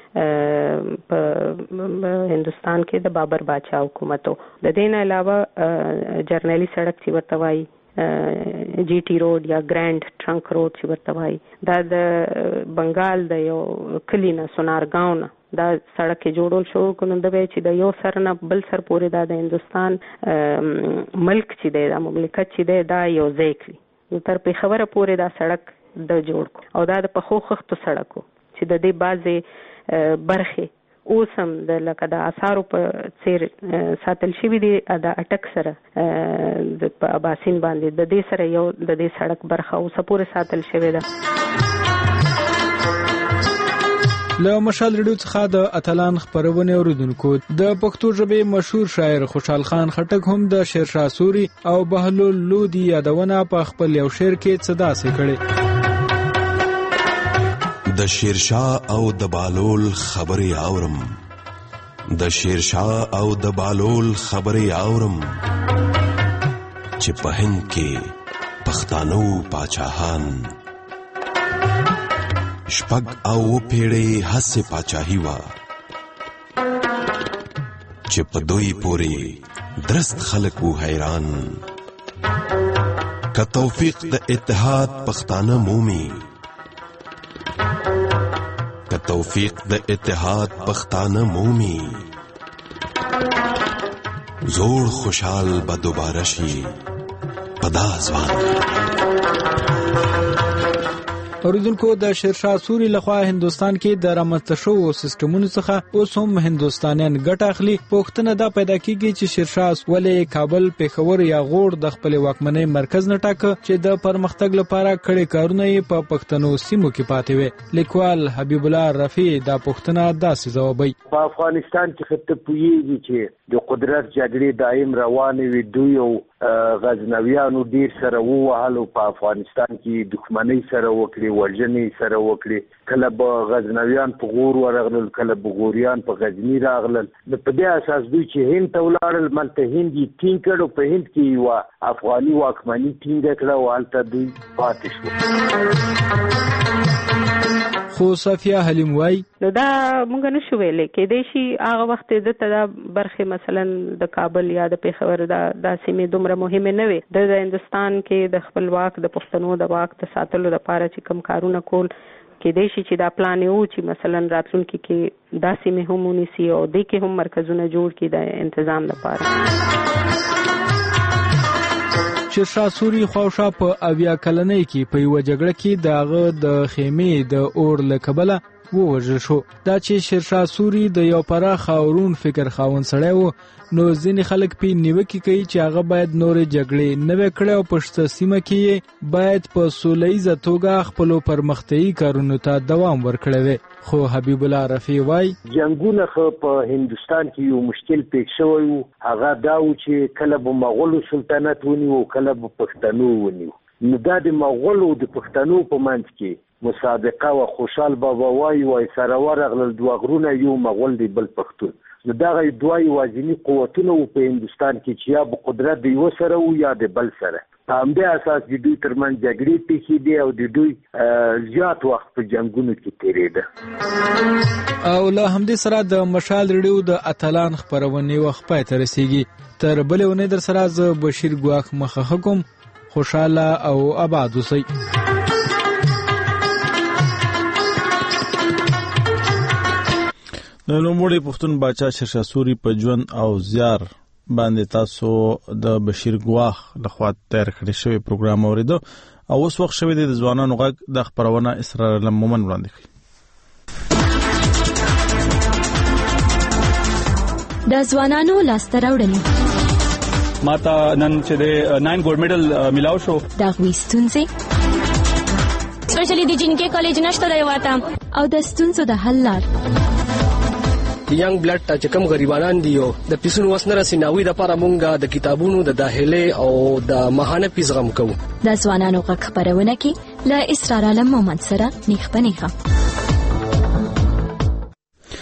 په هندوستان کې د بابر بادشاه حکومت و. د دې نه علاوه جرنیلي سړک چې ورته وایي جی ټي روډ یا ګرانډ ټرنک روډ چې ورته وایي، دا د بنگال د یو کلی نه سونارګاو نه دا سړک کې جوړول شو. نو د وی چې د یو سر نه بل سر پورې دا د هندوستان ملک چې دی، دا مملکت چې دی، دا یو ځای کړي. نو تر پېښوره پورې دا سړک د جوړ کو او دا د پخو خښتو سړک و چې د دې بعضې برخې اوس هم د لکه د آثارو په څیر ساتل شوي دي. د اټک سره د په اباسین باندې د دې سره یو د دې سړک برخه اوسه پورې ساتل شوې ده. له مشال ریډیو څخه د اتلان خبرونه اوریدونکو د پښتو ژبې مشهور شاعر خوشحال خان خټک هم د شیرشاه سوري او بهلول لودي یادونه په خپل یو شعر کې څه داسې کړي: د شیرشاه او د بالول خبرې اورم، د شیرشاه او د بالول خبرې اورم، چې په هند کې پښتانو پاچاهان شپږ او پیړۍ هسې پاچاهي وه، چې په دوی پورې درست خلک وو حیران. که توفیق د اتحاد پښتانه مومي، که توفیق د اتحاد پښتانه مومي، زوړ خوشحال به دوباره شي په دا ځوان. اوریدونکو د شیرشاه سوري لخوا هندوستان کې د رامنځته شوو سیستمونو څخه اوس هم هندوستانیان ګټه اخلي. پوښتنه دا پیدا کیږي چې شیرشاه ولې کابل، پېښور یا غور د خپل واکمنۍ مرکز نه ټاکه چې د پرمختګ لپاره کړي کارونه یې په پښتنو سیمو کې پاتې وي. لیکوال حبیب الله رفیع دا پوښتنه داسې ځوابوي: په افغانستان کې خطه پوهیږي چې د قدرت جګړې دایم روانې وي. دوی او غزنویانو ډیر سره ووهلو، په افغانستان کې دښمنۍ سره وکړي، وژنې سره وکړي. کله به غزنویان په غور ورغلل، کله به غوریان په غزنی راغلل. نو په دې اساس دوی چې هند ته ولاړل، ملته هند یې ټینګ کړ او په هند کې یوه افغاني واکمني ټینګه کړه او هلته دوی پاتې شول. خو صفیه حلیم وای نو دا مونږ نشو ویلې کېدای شي هغه وخت د ته دا برخه مثلا د کابل یا د پیښور دا د سیمې دومره مهمه نه وي. د هندستان کې د خپلواک د پښتنو د واک د ساتلو لپاره چې کوم کارونه کول کېدای شي چې دا پلان یو چې مثلا راتلونکي کې دا سیمې هم ونیسي او د کې هم مرکزونه جوړ کړي د تنظیم لپاره. شیرشاه سوري خواوشا په اویا کلنۍ کې په یو جګړه کې دغه د خیمې د اور لکبله ووژل شو. دا چې شیرشاه سوري د یو پراخ اورون فکر خاوند سړی و، نو ځینې خلک په نیوکه کوي چې هغه باید نورې جګړې نه وکړي او پښته سیمه کې باید په سولهییزه توګه خپل پرمختیايي کارونو ته دوام ورکړي وي. خو حبیب الله رفیع وای جنگونه خو په هندستان کې یو مشکل پیښ شوی وو، هغه دا و چې کله به مغولو سلطنت ونیو او کله به پښتنو ونیو. نو دا د مغولو د پښتنو په منځ کې مسابقه و. خوشحال بابا وای وای سره ورغلل دوه غرونه، یو مغول دی بل پښتون. نو دغه دوه یوازیني قوتونه په هندستان کې چې یا په قدرت دی یو سره و یا د بل سره. په همدې اساس د دوی ترمنځ جګړې پیښېدې او د دوی زیات وخت په جنګونو کې تېرېده. او له همدې سره د مشال ریډیو د اتلان خپرونې وخت پای ته رسیږي. تر بلې اونۍ در سره زه بشیر ګواښ مخه کوم. خوشاله او آباد اوسئ. د نوموړي پښتون باچا شیرشاه سوري په ژوند او زیار باندې تاسو د بشیر ګواښ لخوا تیار کړی شوی پروګرام اوریدو او اوس وخت شوی د ځوانانو غږ د خبرونه اسرار علم مومن وړاندې کړي. د ځوانانو لاسته راوړنې ماته نن چې د ناین ګولډ میډل ملاو شو. دا غوښتونځي سپیشلی د جنکې کالج نشته دی واته او د ستونزو د حل لار. ینګ بلډ ته چې کوم غریبانان دي او د پیسونو وسنه رسیناوي د لپاره مونږه د کتابونو د داخله او د ماهانه پیغام کوو. د ځوانانو غږ خبرونه کې ل اسرار علم مومن سره نیخ پنیخه.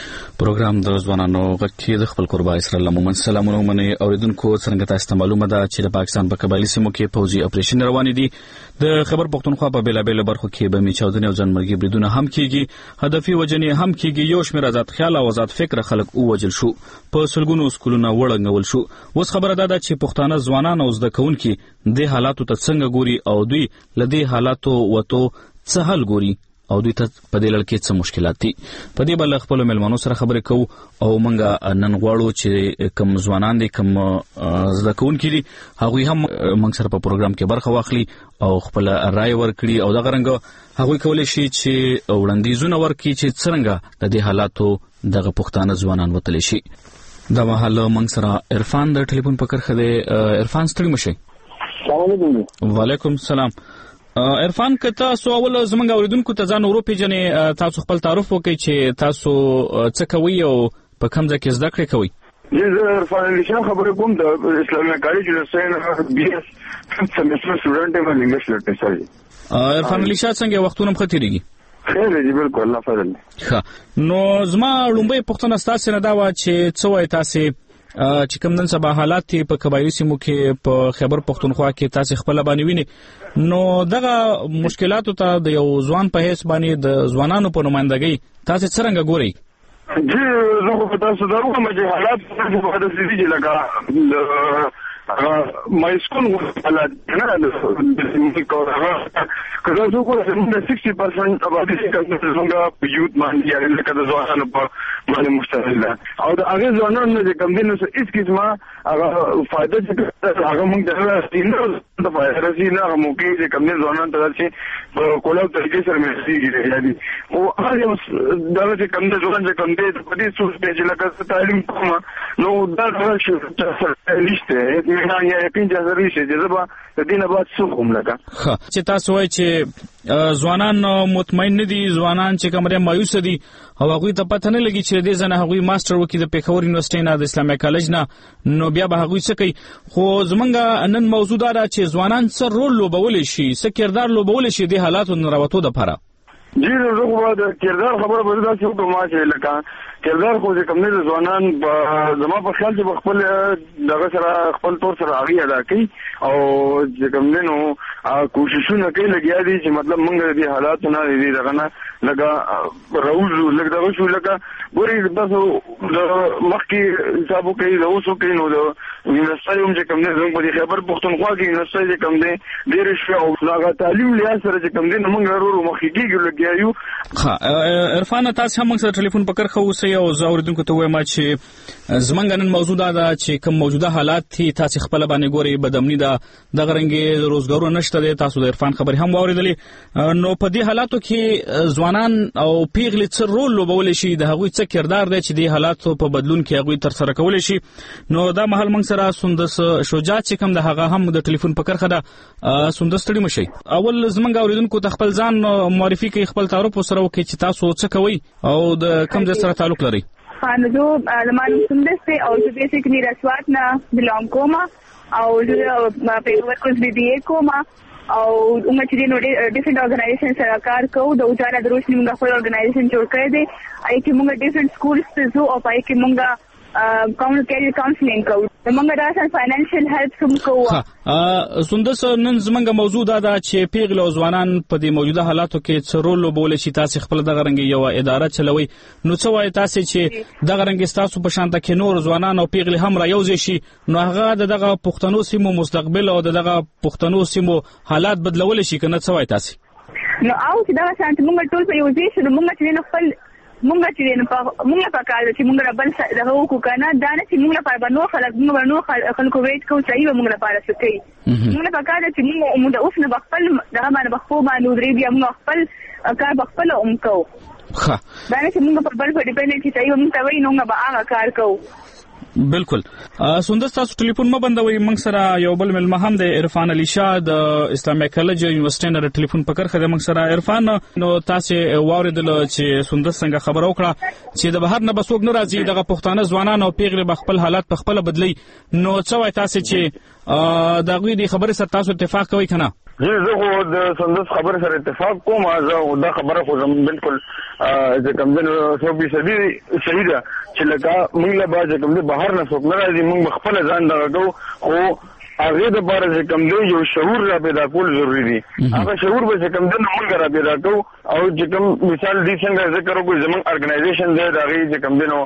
پروګرام د ځوانانو غږ کې د خپل قربا اسرائیل مومن سلامونه مني اوریدونکو څنګه تاسو ته معلومه ده چې د پاکستان په قبایلی سیمو کې فوجي اپریشن روان دي د خبر پښتونخوا په بیلابېلو برخو کې به میچاودنې او ځانمرګي بریدونه هم کیږي هدفي وجنې هم کیږي یو شمېر آزاد خیال او آزاد فکر خلک ووجل شو په سلګونو سکولونه وړنګول شو اوس خبره ده چې پښتانه ځوانان او زده کوونکي د حالاتو ته څنګه ګوري او دوی لدی حالاتو وته څه حل ګوري او دوی ته په دې لړ کې څه مشکلات دي په دې بل خپل ملمنو سره خبرې کوو او مونږه نن غواړو چې کوم ځوانان دي کوم زده کوونکي دي هغوی هم مونږ سره په پروګرام کې برخه واخلي او خپل رائے ورکړي او دغه رنګ هغوی کولی شي چې وړاندیزونه ورکړي چې څنګه د دې حالاتو دغه پښتانه ځوانان وتلی شي دا مهال مونږ سره عرفان د ټلیفون په کرښه دی عرفان ستړي مشئ السلام علیکم وعلیکم السلام عرفان که تاسو اول زمونږ اوریدونکو ته ځان ورو پیژنې تاسو خپل تعارف وکړئ چې تاسو څه کوئ او په کوم ځای کې زده کړې کوئ زه عرفان علي شاه خبرې کوم د اسلامي کالج یونیورسټۍ بي ایس ففت سیمسټر سټوډنټ یم انګلیش لټرچر عرفان علي شاه څنګه وختونه مخ تیریږي خیر دی بالکل الله فضل ښه نو زما لومبۍ پوښتنه ستاسو نه دا وه چې څه وایي تاسې چې کوم نن سبا حالات دي په قبایلي سیمو کې په خیبر پښتونخوا کې تاسو خپل باندې ویني نو دغه مشکلاتو ته د یو ځوان په حیث باندې د ځوانانو په نمائندګۍ تاسو څنګه ګورئ جی زه خو تاسو دا وایم چې حالات په داسې دي چې لکه مای سکول حالات نه د کومه کله چې کومه ستاسو پرسنټ آبادی څنګه څنګه په یوت باندې یا لکه د ځوانانو په باندې مشتمل ده او د هغه ځوانانو چې کوم دي نو هیڅ قسمه هغه فائدہ چې هغه موږ د د فائدہ رسي نه هغه موږ چې کوم دي ځوانان ته چې په کولاو طریقې سره مېسي دي او هغه دا چې کوم دي ځوانان چې کوم دي په دې څو چې لکه تعلیم کومه نو دا څه څه لسته نه یا یقین جزري شي چې زبا د دینه بعد څه کوم لګا چې تاسو وایي چې ځوانان مطمئن نه دي ځوانان چې کومره مایوس دي او هغه ته پته نه لګي چې دې ځنه هغه ماستر وکي د پیښور یونیورسيټي نه د اسلامي کالج نه نو بیا به هغه څه کوي خو زمونږ نن موضوع دا ده چې ځوانان څه رول لوبول شي څه کردار لوبول شي د حالاتو نراوتو د لپاره جی زه خو د کردار خبره به دا چې کومه چې لکه کردار خو چې کوم نه ځوانان زما په خیال چې خپل دغه سره خپل تور سره اړي ادا کوي او چې کوم نه نو کوششونه کوي لګیا دي چې مطلب موږ د حالات نه دي دغه نه لګا راوځو لګا دغه شو لګا ګوري تاسو د مخکې حسابو کوي د اوسو کوي نو د یونیورسيټي هم چې کوم نه زموږ په خبر پښتونخوا کې یونیورسيټي چې کوم دی ډېر شو او هغه تعلیم لیا سره چې کوم دی موږ ورو مخکې کېږو لګیایو ها عرفان تاسو هم سره ټلیفون پکړ خو سي او زوردونکو ته وایم چې زمونږ نن موضوع دا ده چې کوم موجوده حالات دي تاسو خپل باندې ګوري بدامني ده د غرنګي روزګارو نشته دي تاسو د عرفان خبري هم واوریدلې نو په دې حالاتو کې ځوانان او پیغلي څه رول لوبول شي د هغوی څه کردار دی چې د حالاتو په بدلون کې هغوی تر سره کول شي نو دا محل موږ سره سندس شجاعت چې کوم د هغه هم د ټلیفون په کرخه ده سندس تړي مشي اول زمونږ اوریدونکو ته خپل ځان معرفي کوي خپل تعارف سره وکړي چې تاسو څه کوئ او د کوم ځای سره تعلق لري خانو زمانو سندس ته او چې بیسیکلی رسوات نه بلونګ کوم او زه په ورکوز بي بي اي کوم او موږ چې نو ډیفرنٹ اورګنایزیشن سره کار کوو د اجاره دروشنی موږ خپل اورګنایزیشن جوړ کړی دی اې چې موږ ډیفرنٹ سکولز ته ځو او پای کې موږ کاونټ کیریئر کاونسلینګ کوو موږ دا فاینانشل هیلپ هم کوو ها سندس نن زمونږ موضوع دا ده چې پیغله او ځوانان په دې موجوده حالاتو کې څه رول لوبول شي تاسو خپل دغه رنګ یو اداره چلوي نو څه وایي تاسو چې دغه رنګ تاسو په شان کې نور ځوانان او پیغله هم را یوځي شي نو هغه دغه پښتنو سیمو مستقبل او دغه پښتنو سیمو حالات بدلول شي کنه څه وایي تاسو نو او چې دا شان موږ ټول په یوځي شو موږ چې خپل مونږ چې په مونږ په کال چې مونږ ربل دغه وکړو کنه دا نه چې مونږ لپاره بنو خلک مونږ بنو خلکو ویټ کوو چې مونږ لپاره څه کوي مونږ په کال چې مونږ مونږ اوس نه خپل دغه باندې بخو باندې درې بیا مونږ خپل کار بخپل اوم کوو ښه دا نه چې مونږ په بل په ډیپندنت چې مونږ ته وایي نو موږ به هغه کار کوو بالکل سندس تاسو ټلیفون ما بندوي موږ سره یو بل ملما هم د عرفان علي شاه د اسلامي کالج یونیورسيټي نه ټلیفون پکړ خدای موږ سره عرفان نو تاسو واوریدل چې سندس څنګه خبر وکړه چې د بهر نه بسوګ نه راځي دغه پښتانه ځوانان او پیغله بخپل حالات په خپل بدلی نو څه وای تاسو چې دا غوي د خبرې سره تاسو اتفاق کوي کنه زه خو د سندس خبر سره اتفاق کوم زه دا خبره خو زم بالکل چې کوم د سو فیصدي صحیح ده چې لکه موږ له باز کوم د بهر نه څوک نه راځي موږ خپل ځان دغه خو هغه د بار چې کوم دی یو شعور را پیدا کول ضروری دی هغه شعور به کوم د موږ را پیدا کو او چې کوم مثال دې څنګه ذکر وکړو زموږ ارګنایزیشن دی دا غي چې کوم دی نو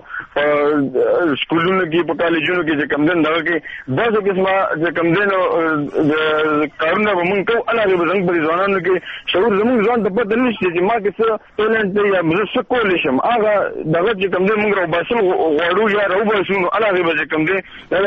سکولونو کې په کالجونو کې چې کوم دی دا کې دغه قسمه چې کوم دی نو د کارونه موږ کو علاوه به څنګه په ځوانانو کې شعور زموږ ځان ته پته نشته چې ما کې څه ټیلنټ دی یا موږ څه کولای شم هغه دغه چې کوم دی موږ راو باسو غواړو یا راو باسو علاوه به کوم دی دا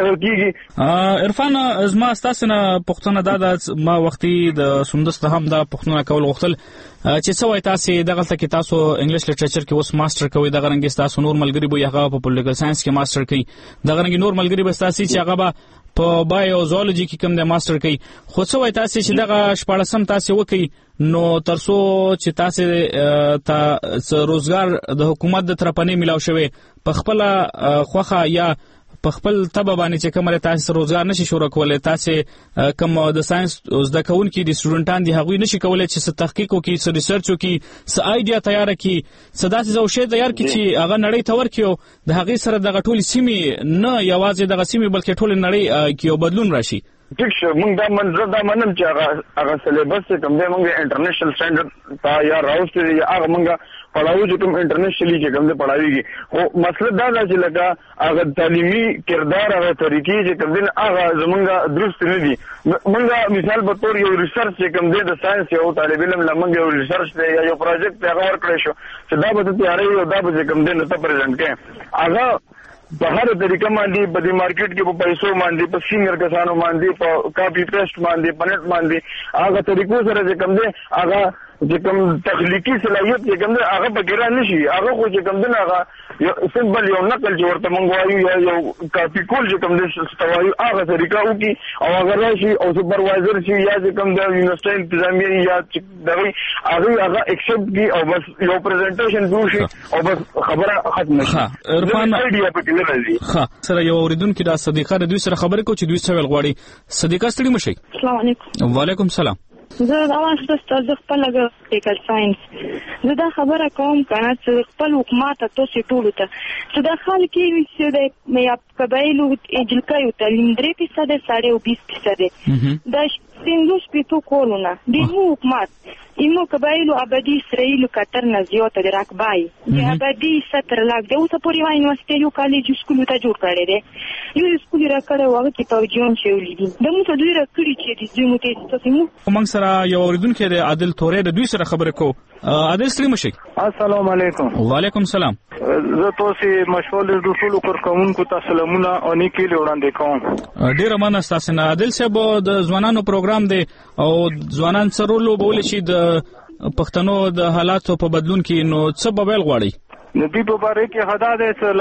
کېږي عرفان ما ستاسو نه پښتنه دا ما وختي د سندس ته هم دا پښتنه کول غوښتل چې څه وای تاسو دغه ته کې تاسو انګلیش لټریچر کې اوس ماستر کوي دغه رنګ تاسو نور ملګری به هغه په پولیټیکل ساينس کې ماستر کوي دغه رنګ نور ملګری به تاسو چې هغه به په بایوزولوژي کې کوم د ماستر کوي خو څه وای تاسو چې دغه شپږم تاسو وکي نو ترسو چې تاسو ته روزګار د حکومت د طرفه ملاو شوی په خپل خوخه یا په خپل تبه باندې چې کومه تاسو روزګار نشي شروع کولای تاسو کوم د ساينس زده کوونکي دي سټوډنټان دي هغوی نشي کولای چې څه تحقیق وکړي څه ریسرچ وکړي څه آیډیا تیار کړي څه داسې یو شی تیار کړي چې هغه نړۍ ته ورکړي د هغې سره دغه ټولې سیمې نه یوازې دغه سیمې بلکې ټولې نړۍ کې یو بدلون راشي ٹھیک شو موږ دا منځ دا منم چې هغه هغه سلیبس کوم دی موږ انټرنیشنل سټانډرډ تا یا راوستي یا هغه موږ پڑھاو چې کوم انټرنیشنلی چې کوم دی پڑھاويږي خو مسله دا ده چې لکه هغه تعلیمي کردار هغه طریقې چې کوم دی هغه زمونږ درست نه دي موږ مثال په تور یو ریسرچ چې کوم دی د ساينس یو طالب علم لمنګ یو ریسرچ دی یا یو پروجیکټ هغه ورکړی شو چې دا به تیاری او دا به کوم دی نو ته پریزنټ کړي هغه په هر طریقه باندې په دې مارکیټ کې په پیسو باندې په سینګر کسانو باندې په کاپی پیسټ باندې په نت باندې هغه طریقو سره چې کوم دی هغه چې کوم تخلیقي صلاحیت چې کوم دی هغه په ګرا نشي هغه خو چې کوم دی هغه یو سمبل یو نقل چې ورته مونږ وایو یا یو کاپی کول چې کوم دی ستوایو هغه طریقه وکي او هغه راشي او سپروایزر شي یا چې کوم دی یونیورسيټي انتظامیه یا دغه هغه هغه ایکسپټ کی او بس یو پریزنټیشن جوړ شي او بس خبره ختمه شي عرفان ایډیا په کې راځي ها سره یو اوریدونکو دا صدیقه د دوی سره خبرې کو چې دوی څه ویل غواړي صدیقه ستړي مشي السلام علیکم وعلیکم السلام زه دا واسطه د خپل پولیټیکل ساينس زه دا خبره کوم کنه چې خپل حکومت تاسو ټول ته چې د خلک چې د میا قبایلو اجلکایو تعلیم درې فیصد ساړه او بیس فیصد د سیندوس پیټو کولونه د حکومت ایمو قبایلو ابدي اسرائیل قطر نه زیاته د راکبای د ابدي ستر لاک د اوسه پورې وای یونیورسيټي یو کالج سکول ته جوړ کړی دی یو سکول راکړی وغه چې په جون شولې دي د مو ته دوی راکړي چې د زمو ته تاسو مو موږ سره یو اوریدونکو د عادل تورې د دوی سره خبرې کو عادل سلیم شي السلام علیکم وعلیکم السلام زه تاسو مشغول د ټولو کارکونکو ته سلامونه او نیکی وړاندې کوم ډیر مننه تاسو نه عادل صاحب د ځوانانو پروګرام دی او ځوانان سره لوبول شي د پښتنو د حالاتو په بدلون کې نو څه به ویل غواړي د دې په اړه کې خدا دې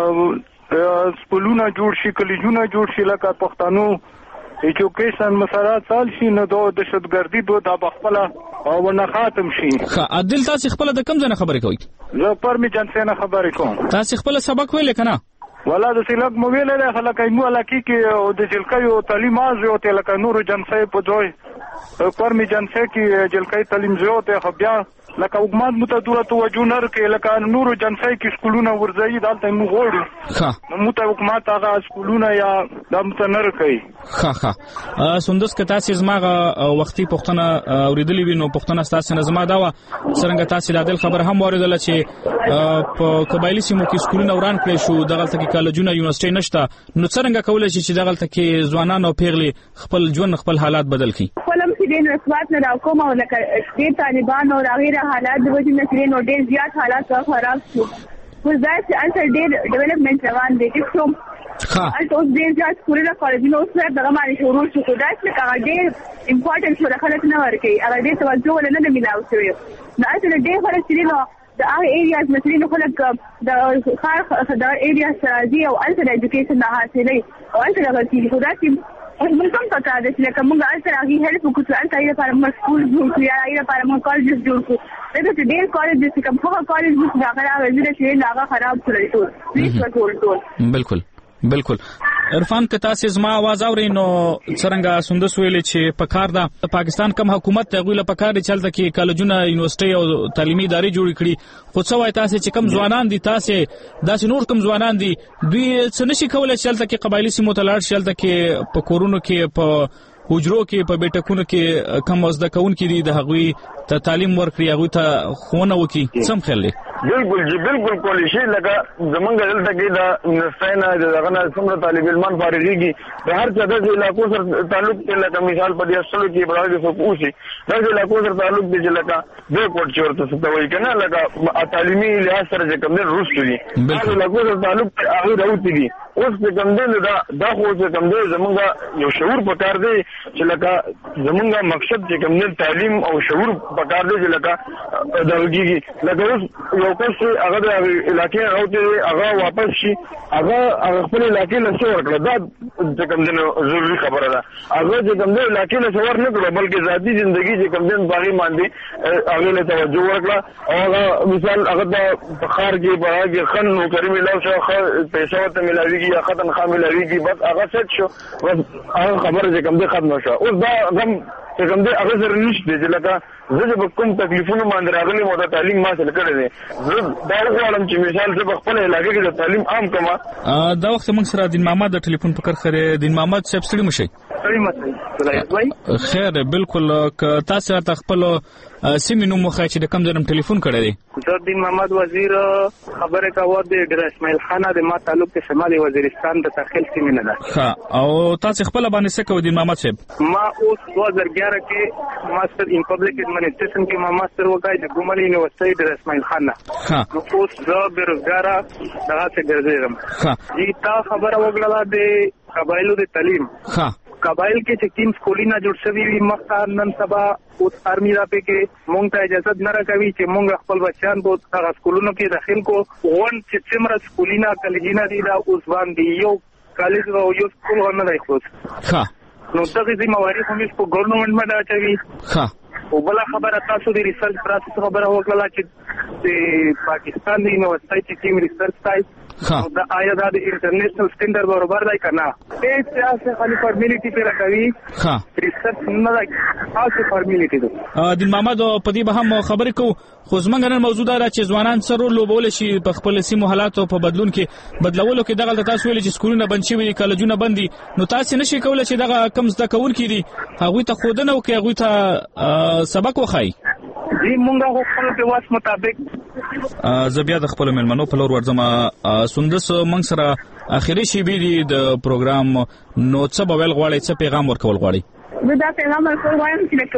لکه سکولونه جوړ شي کلیجونه جوړ شي لکه پښتنو ایجوکیشن مسارات سال شي نو د دهشتګردي دوه د بخپله او نه ختم شي ښه عادل تاسو خپل د کم ځنه خبرې کوي زه پر می جنسه نه خبرې کوم تاسو خپل سبق ویل کنه ولا د سیلک مو ویل له خلک ایمو لکه کې او د جلکایو تعلیم از او ته لکه نور جنسه په دوی پر می جنسه کې جلکای تعلیم زو ته خو بیا لکه حکومت متدوره توجه نر کې لکه نور جنسه کې سکولونه ورځي دالته مو غوړي ښه نو مت حکومت هغه سکولونه یا د متنر کوي ښه ښه سندوس که تاسو زماغه وختي پښتنه اوریدلې وینو پښتنه تاسو نه زما دا و څنګه تاسو د عادل خبر هم اوریدل چې په قبایلی سیمو کې سکولونه وران کړي شو دغه ته کې کالجونه یونیورسيټي نشته نو څنګه کولای شي چې دغه ته کې ځوانانو پیغلي خپل ژوند خپل حالات بدل کړي خپل چې د رسوات نه راکوم او لکه د طالبان او غیره حالات د وجه نشري نو ډېر زیات حالات خراب شو خو دا چې انټر ډېر ډیولپمنٹ روان دي چې کوم ها اوس ډېر زیات کورونه کالجونه اوس دغه باندې شروع شو دا چې هغه ډېر امپورټنت شو خلک نه ورکي هغه ډېر توجه نه ملاو شوی دا چې ډېر خلک چې نو د هغه ایریاز مثلا خلک د خار د ایریاز راځي او انټر ایجوکیشن نه حاصلې او انټر غوښتي خو دا چې موږ هم پکا د چې کوم انټر هغه هیلپ وکړو چې انټر لپاره موږ سکول جوړ کړو یا لپاره موږ کالج جوړ کړو دا چې ډېر کالج چې کوم هغه کالج چې هغه راځي چې هغه خراب کړی ټول هیڅ ټول ټول بالکل بالکل عرفان که تاسو زما आवाज اورئ نو څنګه سندس ویلې چې په کار دا پاکستان کم حکومت ته غوښله په کار چلته کې کالجونه یونیورسيټي او تعلیمي ادارې جوړ کړي خو څه وای تاسو چې کم ځوانان دي تاسو داسې نور کم ځوانان دي دوی څه نشي کولای چلته کې قبایلی سیمو ته لاړ چلته کې په کورونو کې په حجرو کې په بیٹکونو کې کم وزده کون کې دي د هغوی ته تعلیم ورکړي هغوی ته خونه وکړي سم خیال دی بالکل جی بالکل کولی شي لکه زمونږ دلته کې د یونیورسيټي نه دغه نه څومره طالب علمان فارغيږي د هر څه د علاقو سره تعلق کې لکه مثال په دې اصل کې برابر څه پوښي د علاقو سره تعلق دی چې لکه د کوټ چورته څه وایي کنه لکه تعلیمي لحاظ سره چې کوم نه روس دي د علاقو سره تعلق هغه راوتی دي اوس د کوم نه دا د خو چې کوم دی زمونږ یو شعور پکار دی چې لکه زمونږ مقصد چې کوم نه تعلیم او شعور پکار دی چې لکه دغه لکه اوس یو کس هغه د علاقې راوته هغه واپس شي هغه خپل علاقې له څور کړه دا چې کوم دنه ضروري خبره ده هغه چې کوم دنه علاقې له څور نه کړو بلکې ذاتی ژوندۍ چې کوم دنه باغی باندې هغه له توجه ورکړه او هغه مثال هغه د بخار کې باغ خن نو کریم له څو پیسې ته ملاويږي یا ختم خاملاويږي بس هغه څه شو بس هغه خبره چې کوم دنه ختم شو اوس دا غم چې کوم دنه هغه سره نشته چې لکه زه به کوم تکلیفونه باندې راغلي مو د تعلیم ما سره کړی دی زه دا غواړم چې مثال زه خپل علاقې کې د تعلیم عام کما دا وخت موږ سره دین محمد د ټلیفون په کار خره دین محمد صاحب سړي مشي خیر بالکل ک تاسو ته خپل سیمینو مخه چې د کم ځنم ټلیفون کړی دی زه دین محمد وزیر خبره کاوه د ډیر اسماعیل خان د ما تعلق د شمالي وزیرستان د تخیل سیمینه ده ها او تاسو خپل باندې څه کوئ دین محمد صاحب ما اوس دو هزار ګیارہ کې ماستر ان پبلک ایڈمنسټریشن کې ما ماستر وکړی د ګومل یونیورسيټي د اسماعیل خان نه نو اوس زه بیروزګار دغه څه ګرځېدم ها دي تا خبره وکړه د قبایلو د تعلیم ها قبایل کې چې کوم سکولونه جوړ شوي وي مخکې نن سبا اوس ارمی را پې کې مونږ ته اجازه نه راکوي چې مونږ خپل بچیان په هغه سکولونو کې داخل کو وون چې څومره سکولونه کالجونه دي دا اوس باندې یو کالج او یو سکول ونه دی خو ها نو دغه ذمہواری هم په ګورنمنت باندې اچوي ها او بل خبره تاسو د ریسرچ پروسس خبره وکړه چې د پاکستان د یونیورسيټي ټیم ریسرچ سایت دا آیا دا د انټرنیشنل سټینډرډ برابر دی کنه په سیاسي خالي فارمیلیټي پر کوي ها ریسرچ نه دی تاسو فارمیلیټي ده د محمد په دې به هم خبرې کو خو زمونږ نن موضوع دا چې ځوانان سره لوبول شي په خپل سیمو حالاتو په بدلون کې بدلولو کې دغه تاسو ویل چې سکولونه بند شي وي کالجونه بندي نو تاسو نشئ کولای چې دغه کم زده کوونکي دي هغه ته خودنه او کې هغه ته سبق وخای دې مونږه خپل په واس مطابق زه بیا د خپل ملمنو په لور ورځم سندس مونږ سره اخیری شی بي د پروګرام نو څه به ول غواړي څه پیغام ورکول غواړي زه دا پیغام ورکول غواړم چې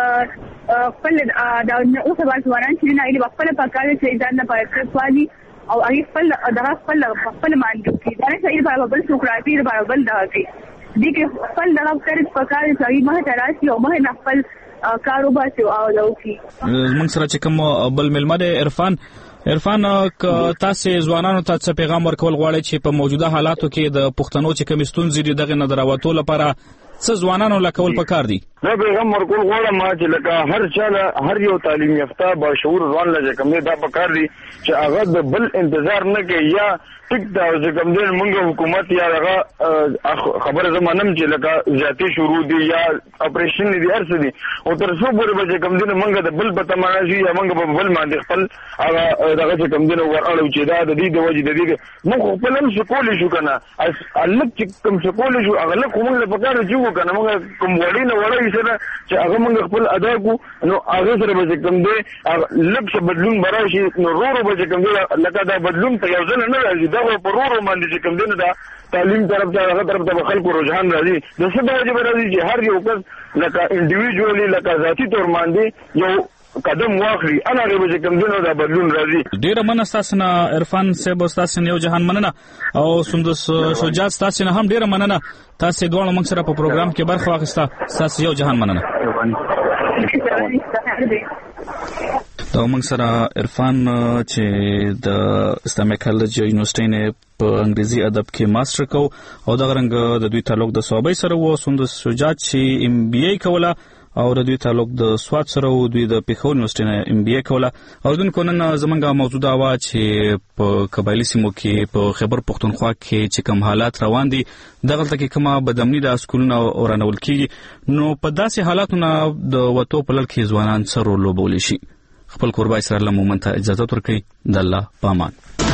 اوس خپل دا اوس ځوانان چې نه ایله خپل په کار کې ځان نه پاتې پالي او هغه خپل دا خپل خپل مانډو کې دا چې ایله برابر سوکراتي برابر دا کې دي کې خپل دا کار په کار کې مه تراشي او مه نه خپل کاروبار ته او لوکي موږ سره چې کوم بل ملمه ده عرفان عرفان تاسو ځوانانو ته څه پیغام ورکول غواړئ چې په موجوده حالاتو کې د پښتنو چې کوم ستونزې دي دغه نظر راوړلو لپاره څه ځوانانو لکول پکار دي دا پیغام ورکول غواړم چې لکه هر چا هر یو تعلیم یافته باشعور ځوان لږه کوم دا پکار دي چې هغه د بل انتظار نه کوي یا ټیک دا چې کوم دین موږ حکومت یا هغه خبره زمانم چې لکه ذاتي شروع دي یا اپریشن دي ارڅ دي او تر څو پورې به کوم دین موږ د بل په تمنا شي یا موږ په بل باندې خپل هغه دغه چې کوم دین وراړو چې دا د دې د وجې د دې موږ خپل هم سکول شو کنه الک چې کوم سکول شو هغه له کومه په کار چې کنه موږ کوم وړي نه وړي سره چې هغه موږ خپل ادا کو نو هغه سره به کوم دی لږ څه بدلون براشي نو ورو به کوم دی لکه دا بدلون ته یو ځل نه راځي دا په ورو باندې چې کوم دی دا تعلیم طرف ته هغه طرف ته خلکو رجحان راځي د څه د وجه راځي چې هر یو کس لکه انډیویډوالي لکه ذاتی تور باندې یو قدم واخلي انا غوږ چې کوم دی دا بدلون راځي ډیر مننه تاسو نه عرفان صاحب تاسو نه یو جهان مننه او سندس شجاع تاسو نه هم ډیر مننه تاسو دوه موږ سره په پروګرام کې برخه واخیسته تاسو یو جهان مننه دا موږ سره عرفان چې د اسلامي کالج یونیورسيټي نه په انګریزي ادب کې ماستر کو او دا غرنګ د دوی تعلق د صوبې سره وو سندس شجاع چې ام بي اي کوله او د دوی تعلق د سواد سره او دوی د پیښور یونیورسيټي نه ام بي اي کوله. او دن کو نن زمونږه موضوع دا و چې په قبایلی سیمو کې په خیبر پختونخوا کې چې کوم حالات روان دي دغه تل کې کومه بدامني د اسکولونو اورانول کیږي، نو په داسې حالاتو نه د وټو په لړ کې ځوانان سره لوبول شي. خپل قربای سره الله مومن ته اجازه ورکړي. د الله پامان.